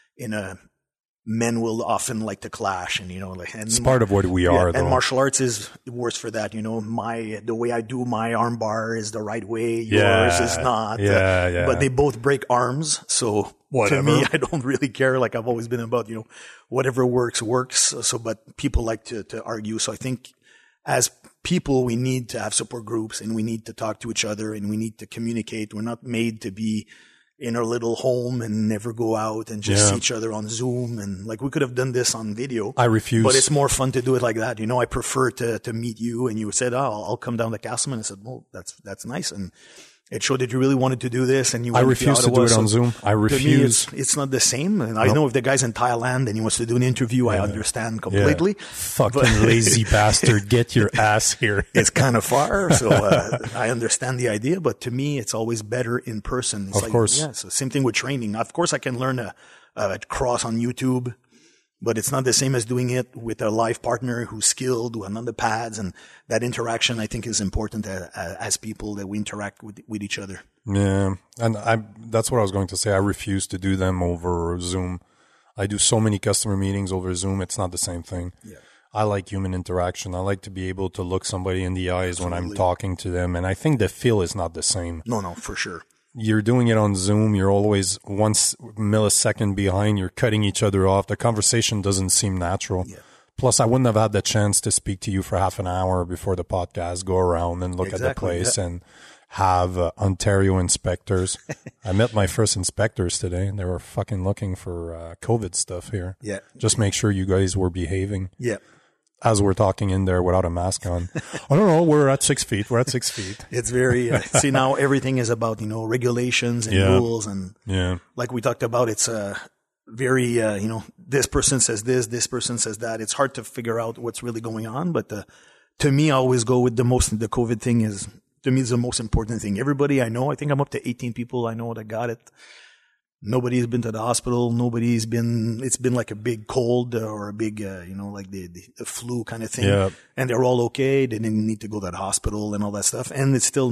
men will often like to clash and, and It's part of what we are, though. And martial arts is worse for that. The way I do my arm bar is the right way. Yours is not. Yeah. But they both break arms. So Whatever. To me, I don't really care. Like I've always been about, whatever works. So, but people like to argue. So I think as people, we need to have support groups and we need to talk to each other and we need to communicate. We're not made to be in our little home and never go out and just see each other on Zoom. And like we could have done this on video. I refuse. But it's more fun to do it like that. I prefer to meet you and you said, I'll come down to Castleman. I said, well, that's nice. And it showed that you really wanted to do this and you I wanted refuse to do it on Zoom. I refuse. To me, it's not the same. And I know if the guy's in Thailand and he wants to do an interview, I understand completely. Fucking lazy bastard. Get your ass here. It's kind of far. So, I understand the idea, but to me, it's always better in person. It's of course. Yeah. So same thing with training. Of course, I can learn a cross on YouTube, but it's not the same as doing it with a live partner who's skilled, who on the pads, and that interaction I think is important as people that we interact with each other. Yeah, and that's what I was going to say. I refuse to do them over Zoom. I do so many customer meetings over Zoom. It's not the same thing. Yeah. I like human interaction. I like to be able to look somebody in the eyes when I'm talking to them, and I think the feel is not the same. No, for sure. You're doing it on Zoom. You're always 1 millisecond behind. You're cutting each other off. The conversation doesn't seem natural. Yeah. Plus, I wouldn't have had the chance to speak to you for half an hour before the podcast, go around and look at the place and have Ontario inspectors. I met my first inspectors today, and they were fucking looking for COVID stuff here. Yeah. Just make sure you guys were behaving. Yeah. As we're talking in there without a mask on. I don't know. We're at 6 feet. It's very, see now everything is about, regulations and rules. And like we talked about, it's very, this person says this person says that. It's hard to figure out what's really going on. But to me, I always go with the COVID thing is, to me, is the most important thing. Everybody I know, I think I'm up to 18 people I know that got it. Nobody's been to the hospital. It's been like a big cold or a big, like the flu kind of thing. Yeah. And they're all okay. They didn't need to go to the hospital and all that stuff. And it's still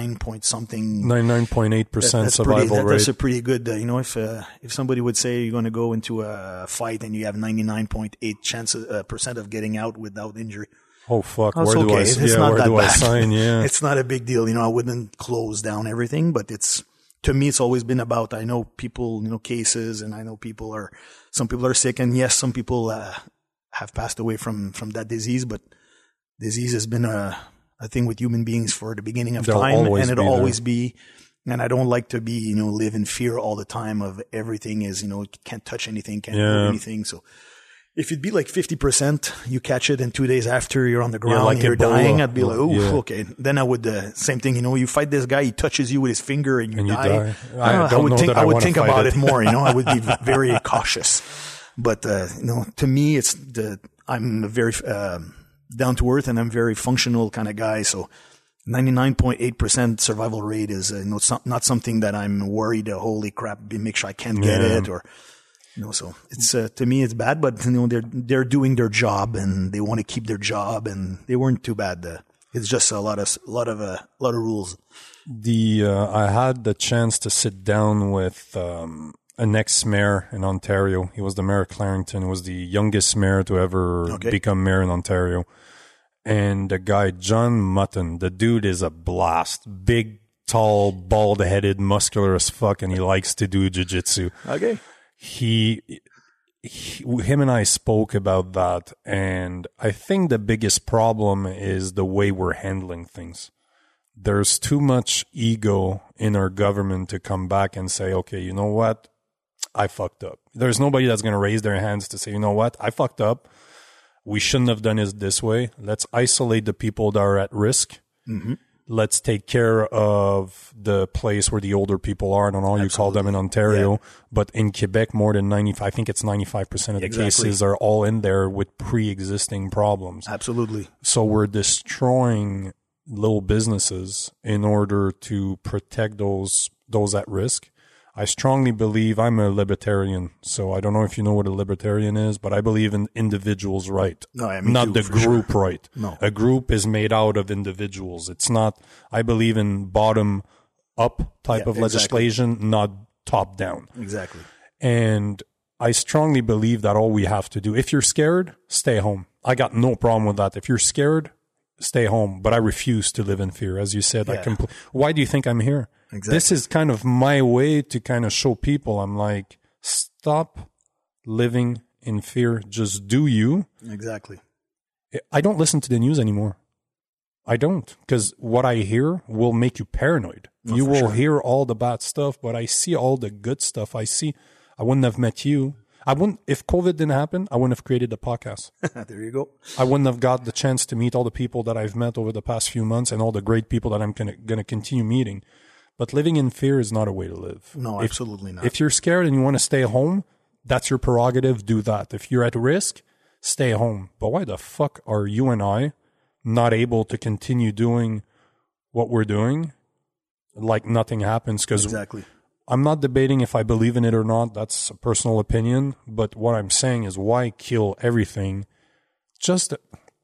99.8% survival rate. That's a pretty good, if somebody would say you're going to go into a fight and you have 99.8% percent of getting out without injury. Oh, fuck. Where do I sign? Yeah. It's not a big deal. I wouldn't close down everything, but to me, it's always been about, I know people, cases, and I know some people are sick, and yes, some people have passed away from that disease, but disease has been a thing with human beings for the beginning of time, and it'll always be. And I don't like to be, live in fear all the time of everything is, can't touch anything, can't do anything. So if it'd be like 50%, you catch it, and 2 days after you're on the ground, like you're dying, I'd be like, okay. Then I would, same thing, you fight this guy, he touches you with his finger and you die. I would think about it more, I would be very cautious. But, to me, I'm a very, down to earth and I'm very functional kind of guy. So 99.8% survival rate is, not something that I'm worried, holy crap, make sure I can't get it or, so it's, to me, it's bad, but, they're doing their job and they want to keep their job and they weren't too bad. It's just a lot of rules. I had the chance to sit down with, an ex-mayor in Ontario. He was the mayor of Clarington. He was the youngest mayor to ever become mayor in Ontario. And the guy, John Mutton, the dude is a blast. Big, tall, bald-headed, muscular as fuck, and he likes to do jiu-jitsu. Okay. him and I spoke about that, and I think the biggest problem is the way we're handling things. There's too much ego in our government to come back and say, okay, you know what? I fucked up. There's nobody that's going to raise their hands to say, you know what? I fucked up. We shouldn't have done it this way. Let's isolate the people that are at risk. Mm-hmm. Let's take care of the place where the older people are. I don't know how you call them in Ontario, but in Quebec, more than 95%, I think it's 95% of the cases are all in there with pre-existing problems. Absolutely. So we're destroying little businesses in order to protect those at risk. I strongly believe, I'm a libertarian, so I don't know if you know what a libertarian is, but I believe in individuals' right, not the group right. No. A group is made out of individuals. It's not, I believe in bottom-up type of legislation, not top-down. Exactly. And I strongly believe that all we have to do, if you're scared, stay home. I got no problem with that. If you're scared, stay home. But I refuse to live in fear. As you said, why do you think I'm here? Exactly. This is kind of my way to kind of show people, I'm like, stop living in fear. Just do you. Exactly. I don't listen to the news anymore. I don't. Because what I hear will make you paranoid. You will hear all the bad stuff, but I see all the good stuff. I wouldn't have met you. If COVID didn't happen, I wouldn't have created the podcast. There you go. I wouldn't have got the chance to meet all the people that I've met over the past few months and all the great people that I'm going to continue meeting. But living in fear is not a way to live. No, absolutely not. If you're scared and you want to stay home, that's your prerogative. Do that. If you're at risk, stay home. But why the fuck are you and I not able to continue doing what we're doing like nothing happens? Because I'm not debating if I believe in it or not. That's a personal opinion. But what I'm saying is, why kill everything? Just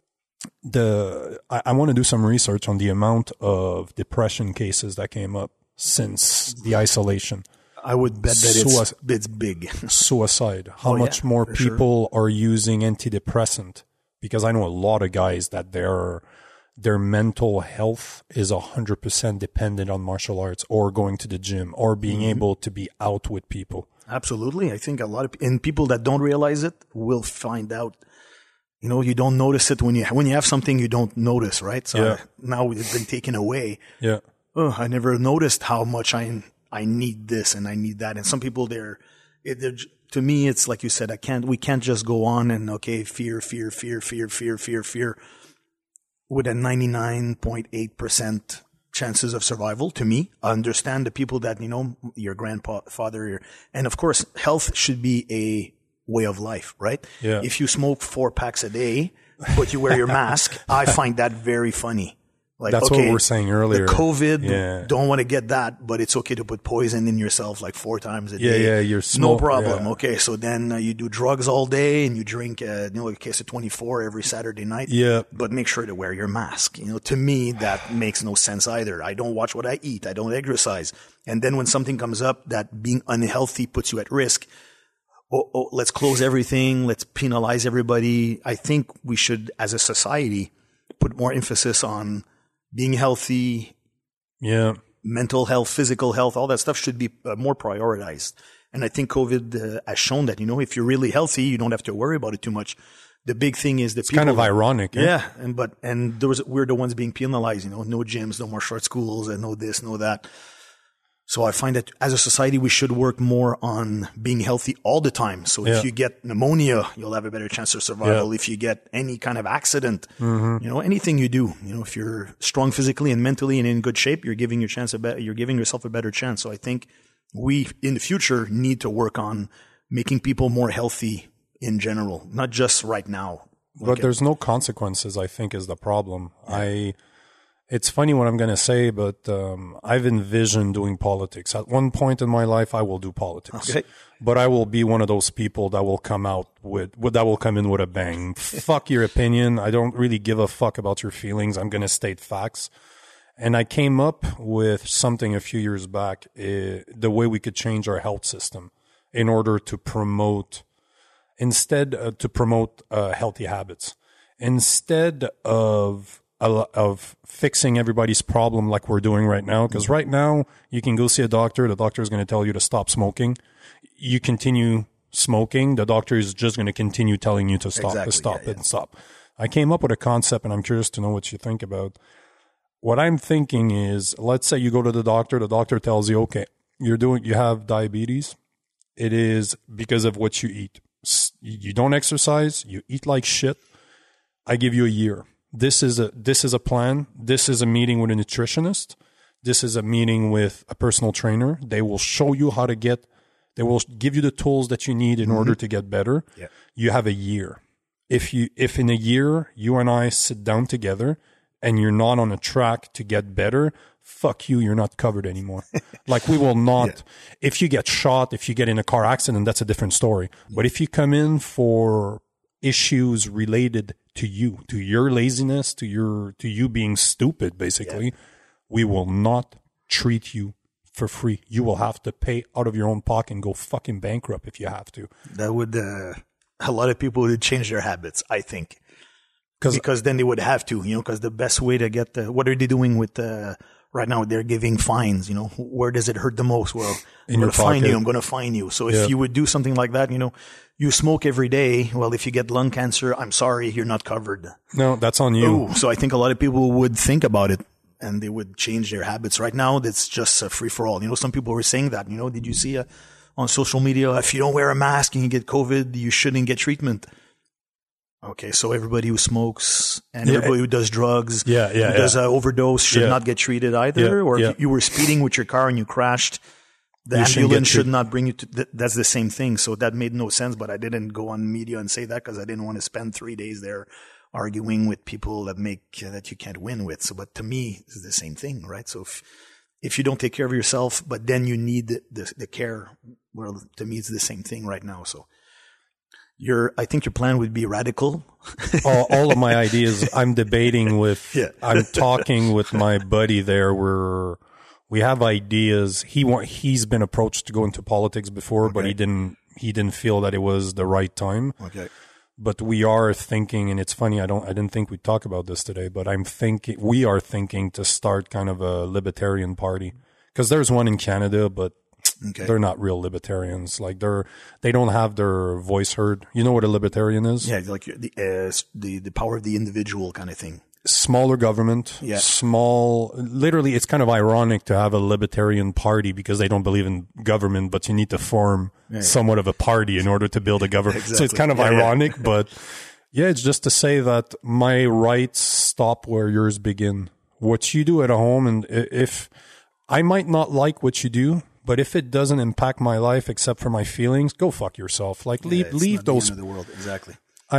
I want to do some research on the amount of depression cases that came up since the isolation. I would bet that it's big. Suicide. How much more people are using antidepressant? Because I know a lot of guys that their mental health is 100% dependent on martial arts or going to the gym or being able to be out with people. Absolutely. I think a lot of people that don't realize it will find out. You know, you don't notice it when you have something you don't notice, right? So now it's been taken away. Yeah. Oh, I never noticed how much I need this and I need that. And some people they're to me, it's like you said, we can't just go on and fear with a 99.8% chances of survival. To me, I understand the people that, your grandfather, and of course, health should be a way of life, right? Yeah. If you smoke 4 packs a day, but you wear your mask, I find that very funny. Like, that's what we were saying earlier. The COVID, don't want to get that, but it's okay to put poison in yourself like 4 times a day. Yeah, you're no problem. Yeah. Okay, so then you do drugs all day and you drink a case of 24 every Saturday night. Yeah. But make sure to wear your mask. To me, that makes no sense either. I don't watch what I eat. I don't exercise. And then when something comes up that being unhealthy puts you at risk, let's close everything. Let's penalize everybody. I think we should, as a society, put more emphasis on being healthy, mental health, physical health, all that stuff should be more prioritized. And I think COVID has shown that, if you're really healthy, you don't have to worry about it too much. The big thing is that it's kind of ironic. Yeah. We're the ones being penalized, no gyms, no martial arts schools, and no this, no that. So I find that as a society, we should work more on being healthy all the time. So if you get pneumonia, you'll have a better chance of survival. If you get any kind of accident, anything you do, if you're strong physically and mentally and in good shape, you're giving yourself a better chance. So I think we in the future need to work on making people more healthy in general, not just right now. But there's no consequences, I think, is the problem. Yeah. It's funny what I'm going to say, but I've envisioned doing politics. At one point in my life, I will do politics. Okay. But I will be one of those people that will come in with a bang. Fuck your opinion. I don't really give a fuck about your feelings. I'm going to state facts. And I came up with something a few years back, the way we could change our health system in order to promote healthy habits. Instead of fixing everybody's problem like we're doing right now. Because right now, you can go see a doctor. The doctor is going to tell you to stop smoking. You continue smoking, the doctor is just going to continue telling you to stop, Exactly, stop. I came up with a concept, and I'm curious to know what you think about. What I'm thinking is, let's say you go to the doctor tells you, okay, you have diabetes. It is because of what you eat. You don't exercise, you eat like shit. I give you a year. This is a plan. This is a meeting with a nutritionist. This is a meeting with a personal trainer. They will show you how to they will give you the tools that you need in order to get better. Yeah. You have a year. If in a year you and I sit down together and you're not on a track to get better, fuck you, you're not covered anymore. Like, we will not. Yeah. If you get shot, if you get in a car accident, that's a different story. Yeah. But if you come in for issues related to you, to your laziness, to you being stupid, basically, we will not treat you for free. You will have to pay out of your own pocket and go fucking bankrupt if you have to. That would, a lot of people would change their habits, I think. Because then they would have to, because the best way to get what are they doing with right now? They're giving fines, where does it hurt the most? Well, I'm going to fine you. So if you would do something like that, you smoke every day. Well, if you get lung cancer, I'm sorry, you're not covered. No, that's on you. So I think a lot of people would think about it and they would change their habits. Right now, it's just a free for all. Some people were saying that, did you see on social media, if you don't wear a mask and you get COVID, you shouldn't get treatment. Okay, so everybody who smokes and everybody who does drugs, who does overdose should not get treated either. Or if you were speeding with your car and you crashed, the ambulance should not bring you to. That's the same thing. So that made no sense. But I didn't go on media and say that because I didn't want to spend 3 days there arguing with people that that you can't win with. So, but to me, it's the same thing, right? So if you don't take care of yourself, but then you need the care, well, to me, it's the same thing right now. So. I think your plan would be radical. All of my ideas, I'm debating with, I'm talking with my buddy there where we have ideas. He's been approached to go into politics before, but he didn't feel that it was the right time. Okay. But we are thinking, and it's funny, I didn't think we'd talk about this today, but we are thinking to start kind of a libertarian party. Because there's one in Canada, but they're not real libertarians. Like they don't have their voice heard. You know what a libertarian is? Yeah, like the power of the individual kind of thing. Smaller government, literally it's kind of ironic to have a libertarian party because they don't believe in government, but you need to form somewhat of a party in order to build a government. Exactly. So it's kind of ironic, but it's just to say that my rights stop where yours begin. What you do at home, and if I might not like what you do, but if it doesn't impact my life except for my feelings, go fuck yourself. Like leave those. The end of the world. Exactly.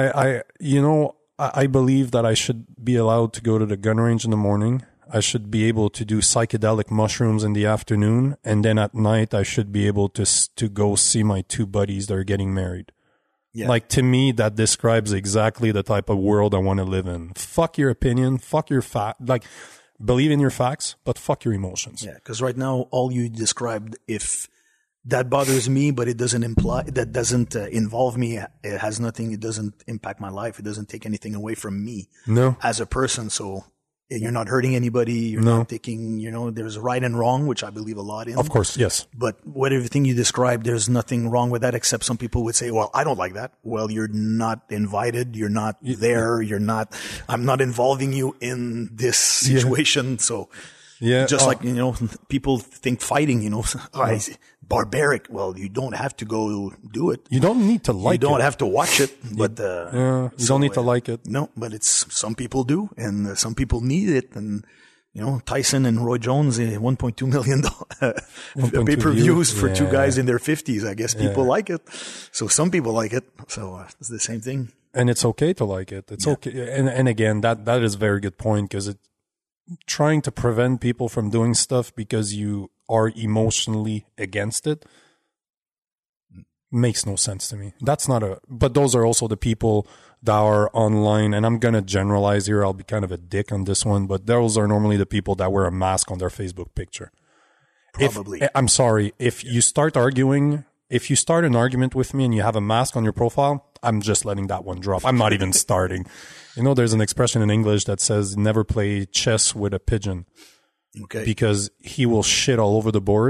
I believe that I should be allowed to go to the gun range in the morning. I should be able to do psychedelic mushrooms in the afternoon, and then at night I should be able to go see my 2 buddies that are getting married. Yeah. Like, to me, that describes exactly the type of world I want to live in. Fuck your opinion. Fuck your believe in your facts, but fuck your emotions. Yeah, because right now, all you described, if that bothers me, but it doesn't involve me, it has nothing, it doesn't impact my life, it doesn't take anything away from me as a person. So you're not hurting anybody, you're not taking, there's right and wrong, which I believe a lot in. Of course, yes. But everything you described, there's nothing wrong with that, except some people would say, well, I don't like that. Well, you're not invited, you're not there, I'm not involving you in this situation. So just like, people think fighting, barbaric. Well, you don't have to go do it. You don't need to like it. You don't have to watch it, but you don't need to like it. No, but some people do, and some people need it. And Tyson and Roy Jones, $1.2 million pay-per-views for 2 guys in their 50s. I guess people like it. So some people like it. So it's the same thing. And it's okay to like it. It's okay. And again, that is a very good point, because trying to prevent people from doing stuff because you are emotionally against it makes no sense to me. But those are also the people that are online, and I'm going to generalize here. I'll be kind of a dick on this one, but those are normally the people that wear a mask on their Facebook picture. Probably. I'm sorry. If you start an argument with me and you have a mask on your profile, I'm just letting that one drop. I'm not even starting. There's an expression in English that says never play chess with a pigeon. Okay. Because he will shit all over the board.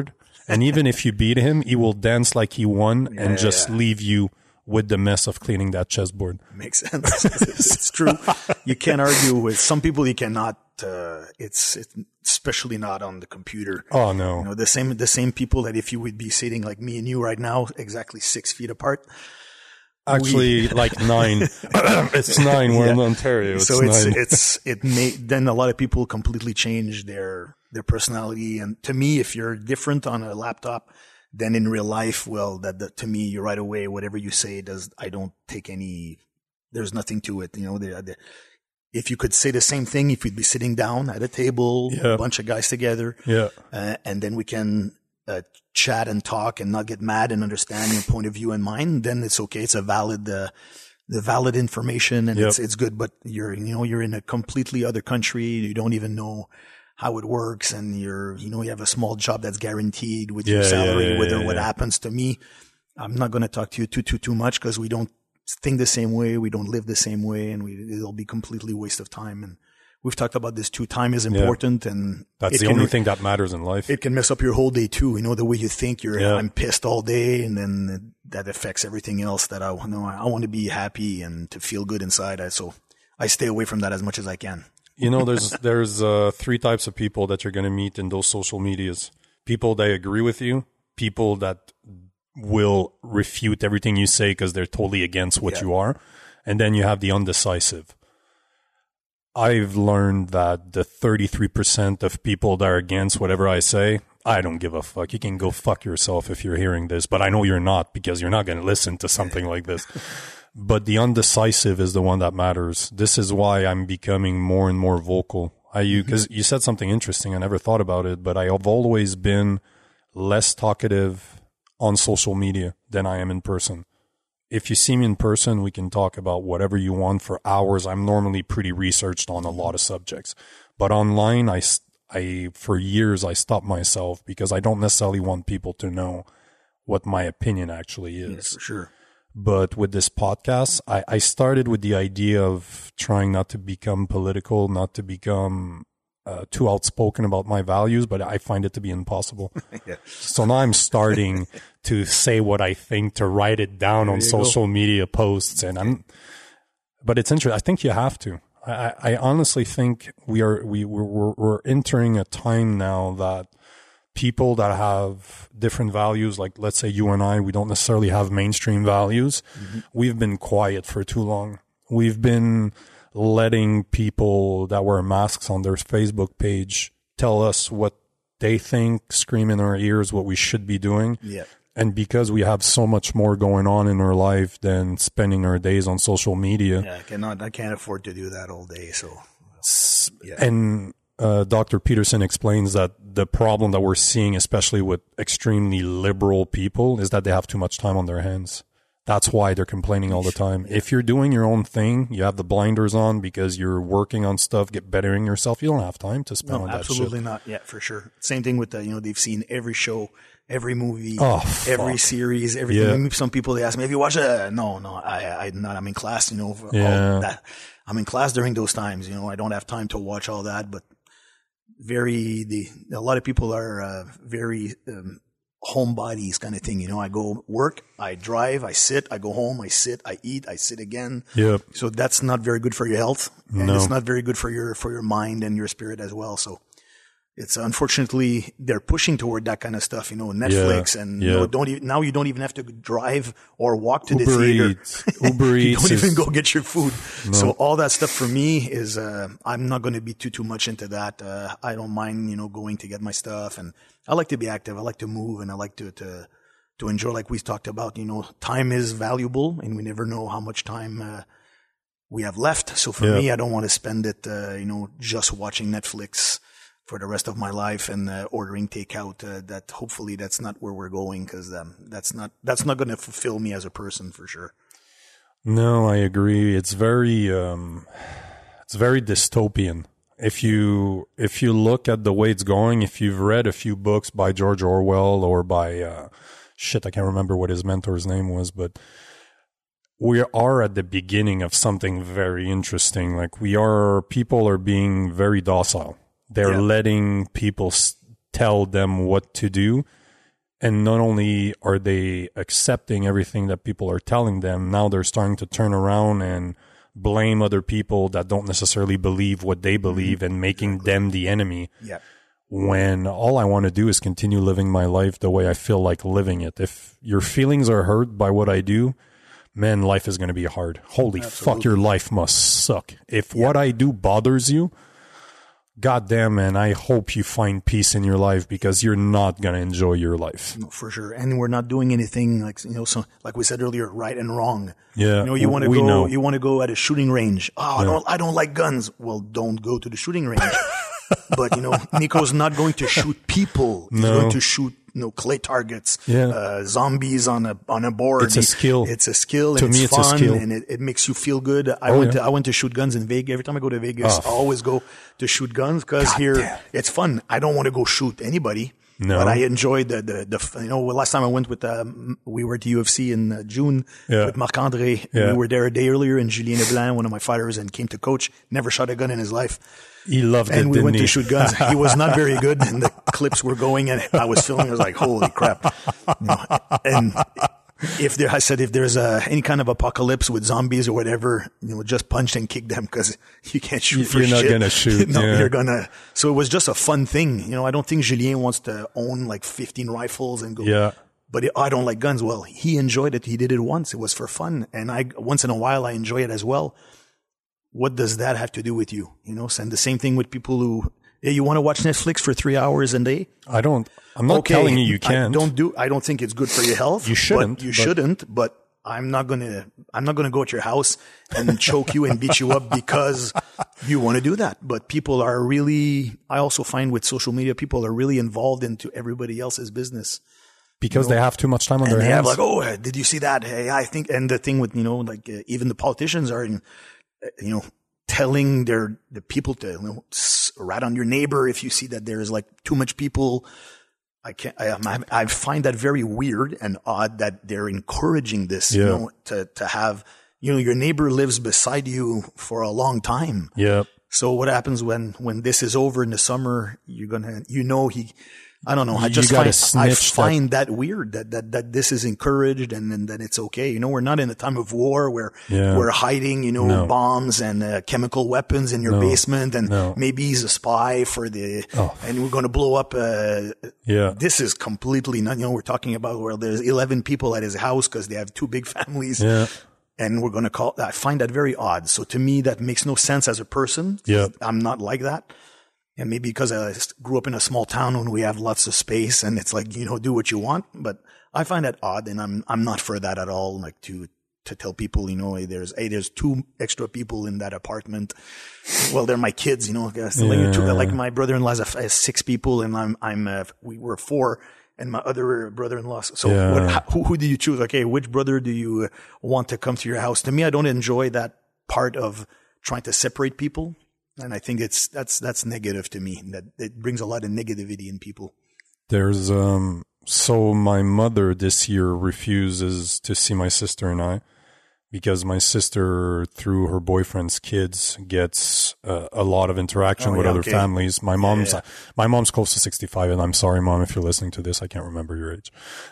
And even if you beat him, he will dance like he won and just leave you with the mess of cleaning that chessboard. Makes sense. It's true. You can't argue with some people. You cannot. It's especially not on the computer. Oh no. You know, the same people that if you would be sitting like me and you right now, exactly 6 feet apart. Actually, like 9. It's 9. We're in Ontario. It's so 9. Then a lot of people completely change their personality. And to me, if you're different on a laptop than in real life, well, to me, you right away, whatever you say I don't take there's nothing to it. You know, if you could say the same thing, if we'd be sitting down at a table, a bunch of guys together, and then we can chat and talk and not get mad and understand your point of view and mine, then it's okay. It's a valid, the valid information, and it's good. But you're in a completely other country. You don't even know how it works, and you have a small job that's guaranteed with your salary, whether what happens to me. I'm not going to talk to you too much because we don't think the same way. We don't live the same way, and it'll be completely waste of time. And we've talked about this too. Time is important, and that's the only thing that matters in life. It can mess up your whole day too. You know, the way you think. I'm pissed all day, and then that affects everything else. That I want to be happy and to feel good inside. So I stay away from that as much as I can. You know, there's 3 types of people that you're going to meet in those social medias. People that agree with you, people that will refute everything you say because they're totally against what you are, and then you have the undecisive. I've learned that the 33% of people that are against whatever I say, I don't give a fuck. You can go fuck yourself if you're hearing this, but I know you're not, because you're not going to listen to something like this. But the undecisive is the one that matters. This is why I'm becoming more and more vocal. Because you said something interesting. I never thought about it, but I have always been less talkative on social media than I am in person. If you see me in person, we can talk about whatever you want for hours. I'm normally pretty researched on a lot of subjects. But online, for years, I stopped myself because I don't necessarily want people to know what my opinion actually is. Yeah, for sure. But with this podcast, I started with the idea of trying not to become political, not to become too outspoken about my values, but I find it to be impossible. So now I'm starting to say what I think, to write it down on social media posts. But it's interesting. I think you have to. I honestly think we're entering a time now that people that have different values, like let's say you and I, we don't necessarily have mainstream values. We've been quiet for too long. We've been letting people that wear masks on their Facebook page tell us what they think, scream in our ears what we should be doing. Yeah. And because we have so much more going on in our life than spending our days on social media. Yeah, I can't afford to do that all day. So, And Dr. Peterson explains that the problem that we're seeing, especially with extremely liberal people, is that they have too much time on their hands. That's why they're complaining all the time. If you're doing your own thing, you have the blinders on because you're working on stuff, bettering yourself, you don't have time to spend on that shit. Absolutely not. Yeah, for sure. Same thing with they've seen every show, every movie, every series, everything. Yeah. Some people, they ask me, have you watched it? No, I'm not. I'm in class, all that. I'm in class during those times, I don't have time to watch all that, but a lot of people are very homebodies kind of thing. I go work, I drive, I sit, I go home, I sit, I eat, I sit again. Yep. So that's not very good for your health, and it's not very good for your mind and your spirit as well. So it's unfortunately they're pushing toward that kind of stuff, Netflix and now you don't even have to drive or walk to the theater. Uber Eats. You don't even go get your food. No. So all that stuff for me is I'm not going to be too much into that. I don't mind going to get my stuff, and I like to be active. I like to move, and I like to enjoy, like we talked about. Time is valuable, and we never know how much time we have left. So for me, I don't want to spend it just watching Netflix for the rest of my life and ordering takeout. That hopefully that's not where we're going, because that's not going to fulfill me as a person for sure. No, I agree. It's very dystopian. If you look at the way it's going, if you've read a few books by George Orwell or by I can't remember what his mentor's name was, but we are at the beginning of something very interesting. Like people are being very docile. They're letting people tell them what to do. And not only are they accepting everything that people are telling them, now they're starting to turn around and blame other people that don't necessarily believe what they believe and making them the enemy. Yeah. When all I want to do is continue living my life the way I feel like living it. If your feelings are hurt by what I do, man, life is going to be hard. Holy fuck, your life must suck. If what I do bothers you, goddamn, man, I hope you find peace in your life because you're not going to enjoy your life. No, for sure. And we're not doing anything like, so like we said earlier, right and wrong. Yeah. You want to go at a shooting range. Oh, I don't like guns. Well, don't go to the shooting range. But, Nico's not going to shoot people. He's going to shoot, clay targets, zombies on a board. It's a skill. It's a skill. And to me, it's fun, a skill. And it makes you feel good. I went to shoot guns in Vegas. Every time I go to Vegas, I always go to shoot guns because it's fun. I don't want to go shoot anybody. No. But I enjoyed last time I went with, we were at the UFC in June with Marc-André. We were there a day earlier and Julien Leblanc, one of my fighters, and came to coach, never shot a gun in his life. He loved it, and we went to shoot guns. He was not very good, and the clips were going, and I was filming. I was like, "Holy crap!" And if there's any kind of apocalypse with zombies or whatever, just punch and kick them because you can't shoot for shit. You're not gonna shoot. No, you're gonna. So it was just a fun thing. I don't think Julien wants to own like 15 rifles and go. Yeah. But I don't like guns. Well, he enjoyed it. He did it once. It was for fun, and once in a while I enjoy it as well. What does that have to do with you? And the same thing with people who, you want to watch Netflix for 3 hours a day? I'm not telling you can't. I don't think it's good for your health. You shouldn't. But I'm not going to go at your house and choke you and beat you up because you want to do that. But people are really, I also find with social media, people are really involved into everybody else's business. Because they have too much time on their hands. They have oh, did you see that? Hey, I think, and the thing with, even the politicians are telling the people to rat on your neighbor if you see that there's like too much people. I find that very weird and odd that they're encouraging this, to have, your neighbor lives beside you for a long time. Yeah. So what happens when this is over in the summer, you're going to, I don't know. I find that weird that this is encouraged and that it's okay. We're not in a time of war where we're hiding, bombs and chemical weapons in your basement and maybe he's a spy and we're going to blow up. This is completely not, we're talking about where there's 11 people at his house because they have 2 big families. Yeah. And we're going to I find that very odd. So to me, that makes no sense as a person. Yeah. I'm not like that. And maybe because I grew up in a small town when we have lots of space and it's like, do what you want. But I find that odd and I'm not for that at all. Like to tell people, there's 2 extra people in that apartment. Well, they're my kids, like my brother-in-law has 6 people and we were 4 and my other brother-in-law. So who do you choose? Okay. Which brother do you want to come to your house? To me, I don't enjoy that part of trying to separate people. And I think that's negative to me. That it brings a lot of negativity in people. There's so my mother this year refuses to see my sister and I because my sister, through her boyfriend's kids, gets a lot of interaction with other families. My mom's close to 65, and I'm sorry, Mom, if you're listening to this, I can't remember your age.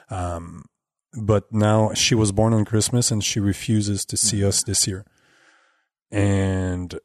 But now she was born on Christmas, and she refuses to see us this year, and.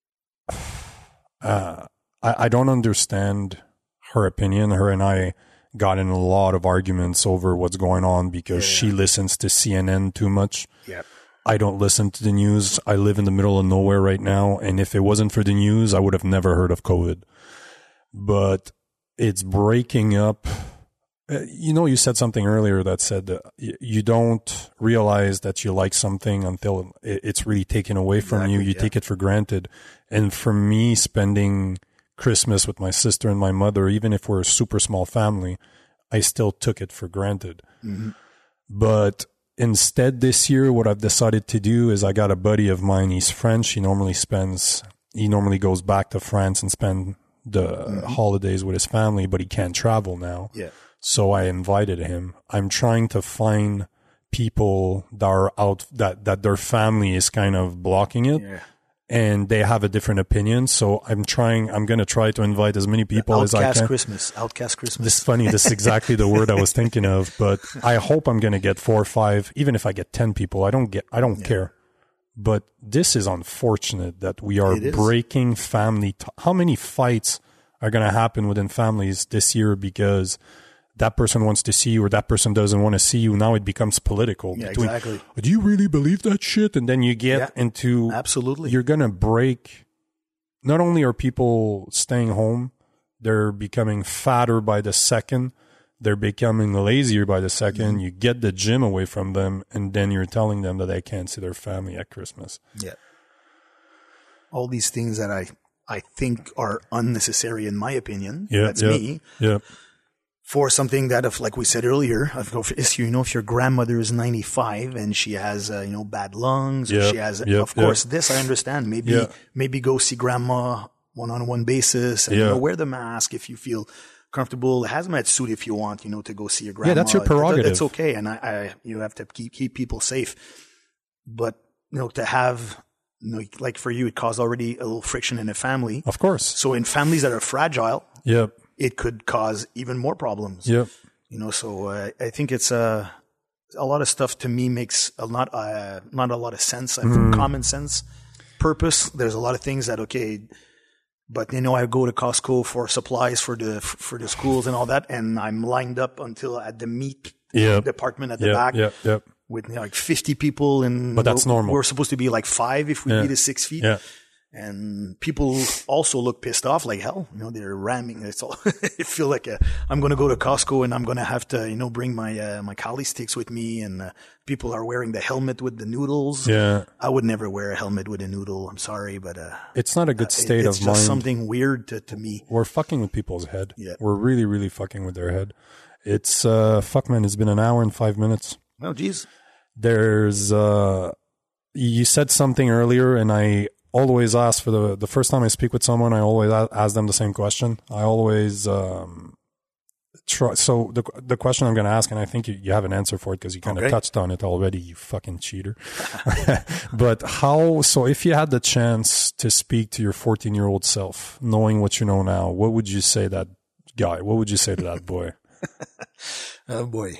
I don't understand her opinion. Her and I got in a lot of arguments over what's going on because she listens to CNN too much. Yep. I don't listen to the news. I live in the middle of nowhere right now. And if it wasn't for the news, I would have never heard of COVID. But it's breaking up. You said something earlier that said you don't realize that you like something until it's really taken away from you. You take it for granted. And for me, spending Christmas with my sister and my mother, even if we're a super small family, I still took it for granted. Mm-hmm. But instead this year, what I've decided to do is I got a buddy of mine. He's French. He normally goes back to France and spend the holidays with his family, but he can't travel now. Yeah. So I invited him. I'm trying to find people that are out, that their family is kind of blocking it. Yeah. and they have a different opinion. So I'm going to try to invite as many people as I can. Outcast Christmas. This is funny. This is exactly the word I was thinking of, but I hope I'm going to get 4 or 5, even if I get 10 people, I don't care. But this is unfortunate that we are breaking family. How many fights are going to happen within families this year because that person wants to see you or that person doesn't want to see you? Now it becomes political. Yeah, exactly. Do you really believe that shit? And then you get into... Absolutely. You're going to break... Not only are people staying home, they're becoming fatter by the second. They're becoming lazier by the second. You get the gym away from them, and then you're telling them that they can't see their family at Christmas. Yeah. All these things that I think are unnecessary, in my opinion. That's me. Yeah. For something that, like we said earlier, if your grandmother is 95 and she has, bad lungs, or she has, of course, this I understand. Maybe go see grandma one-on-one basis and wear the mask if you feel comfortable, hazmat suit if you want, to go see your grandma. Yeah, that's your prerogative. It's okay, and you have to keep people safe. But to have, like for you, it caused already a little friction in a family. Of course. So in families that are fragile, it could cause even more problems. So I think it's a lot of stuff to me makes not a lot of sense. From common sense purpose, there's a lot of things that but I go to Costco for supplies for the schools and all that, and I'm lined up until at the meat department at the back with like 50 people, but that's normal. We're supposed to be like 5 if we need 6 feet. And people also look pissed off, like hell. They're ramming. It's all. I feel like I'm going to go to Costco and I'm going to have to, bring my Kali sticks with me. And people are wearing the helmet with the noodles. Yeah, I would never wear a helmet with a noodle. I'm sorry, but it's not a good state of mind. It's just something weird to me. We're fucking with people's head. Yeah, we're really, really fucking with their head. It's fuck, man. It's been an hour and 5 minutes. Oh, geez. There's you said something earlier, and I always ask for the first time I speak with someone, I always ask them the same question. I always try. So the question I'm going to ask, and I think you have an answer for it because you kind of touched on it already, you fucking cheater. But so if you had the chance to speak to your 14-year-old self, knowing what you know now, what would you say to that guy? What would you say to that boy? Oh boy.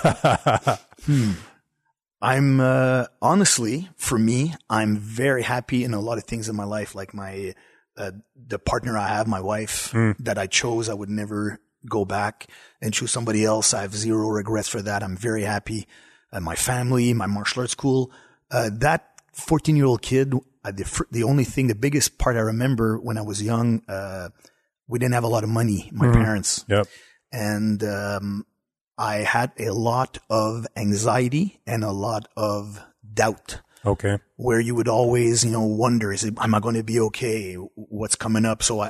I'm, honestly, for me, I'm very happy in a lot of things in my life, like the partner I have, my wife, that I chose. I would never go back and choose somebody else. I have zero regrets for that. I'm very happy. My family, my martial arts school, that 14-year-old kid, the biggest part I remember when I was young, we didn't have a lot of money, my parents. Yep. And, I had a lot of anxiety and a lot of doubt. Okay. Where you would always, wonder, am I going to be okay? What's coming up? So I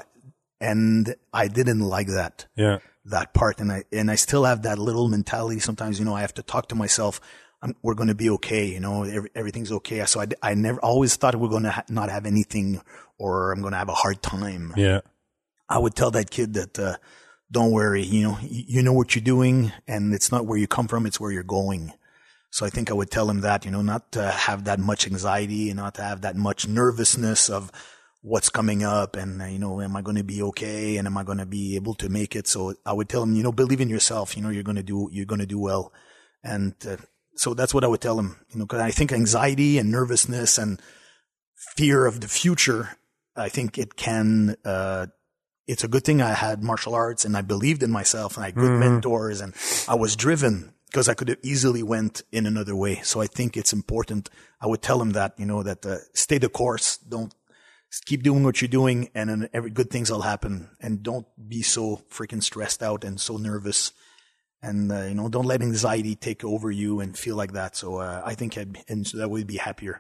didn't like that. Yeah. That part. And I still have that little mentality. Sometimes, I have to talk to myself. We're going to be okay. Everything's okay. So I never always thought we're going to not have anything or I'm going to have a hard time. Yeah. I would tell that kid that, don't worry, you know what you're doing, and it's not where you come from, it's where you're going. So I think I would tell him that, not to have that much anxiety and not to have that much nervousness of what's coming up and, am I going to be okay and am I going to be able to make it? So I would tell him, believe in yourself, you're going to do well. And, so that's what I would tell him, cause I think anxiety and nervousness and fear of the future, I think it can, it's a good thing I had martial arts and I believed in myself and I had good mentors and I was driven because I could have easily went in another way. So I think it's important. I would tell him that, that stay the course. Don't keep doing what you're doing and then every good things will happen. And don't be so freaking stressed out and so nervous. And, don't let anxiety take over you and feel like that. So I think that would be happier.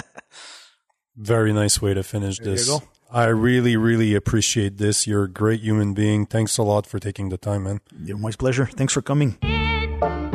Very nice way to finish this. There you go. I really, really appreciate this. You're a great human being. Thanks a lot for taking the time, man. You're my pleasure. Thanks for coming.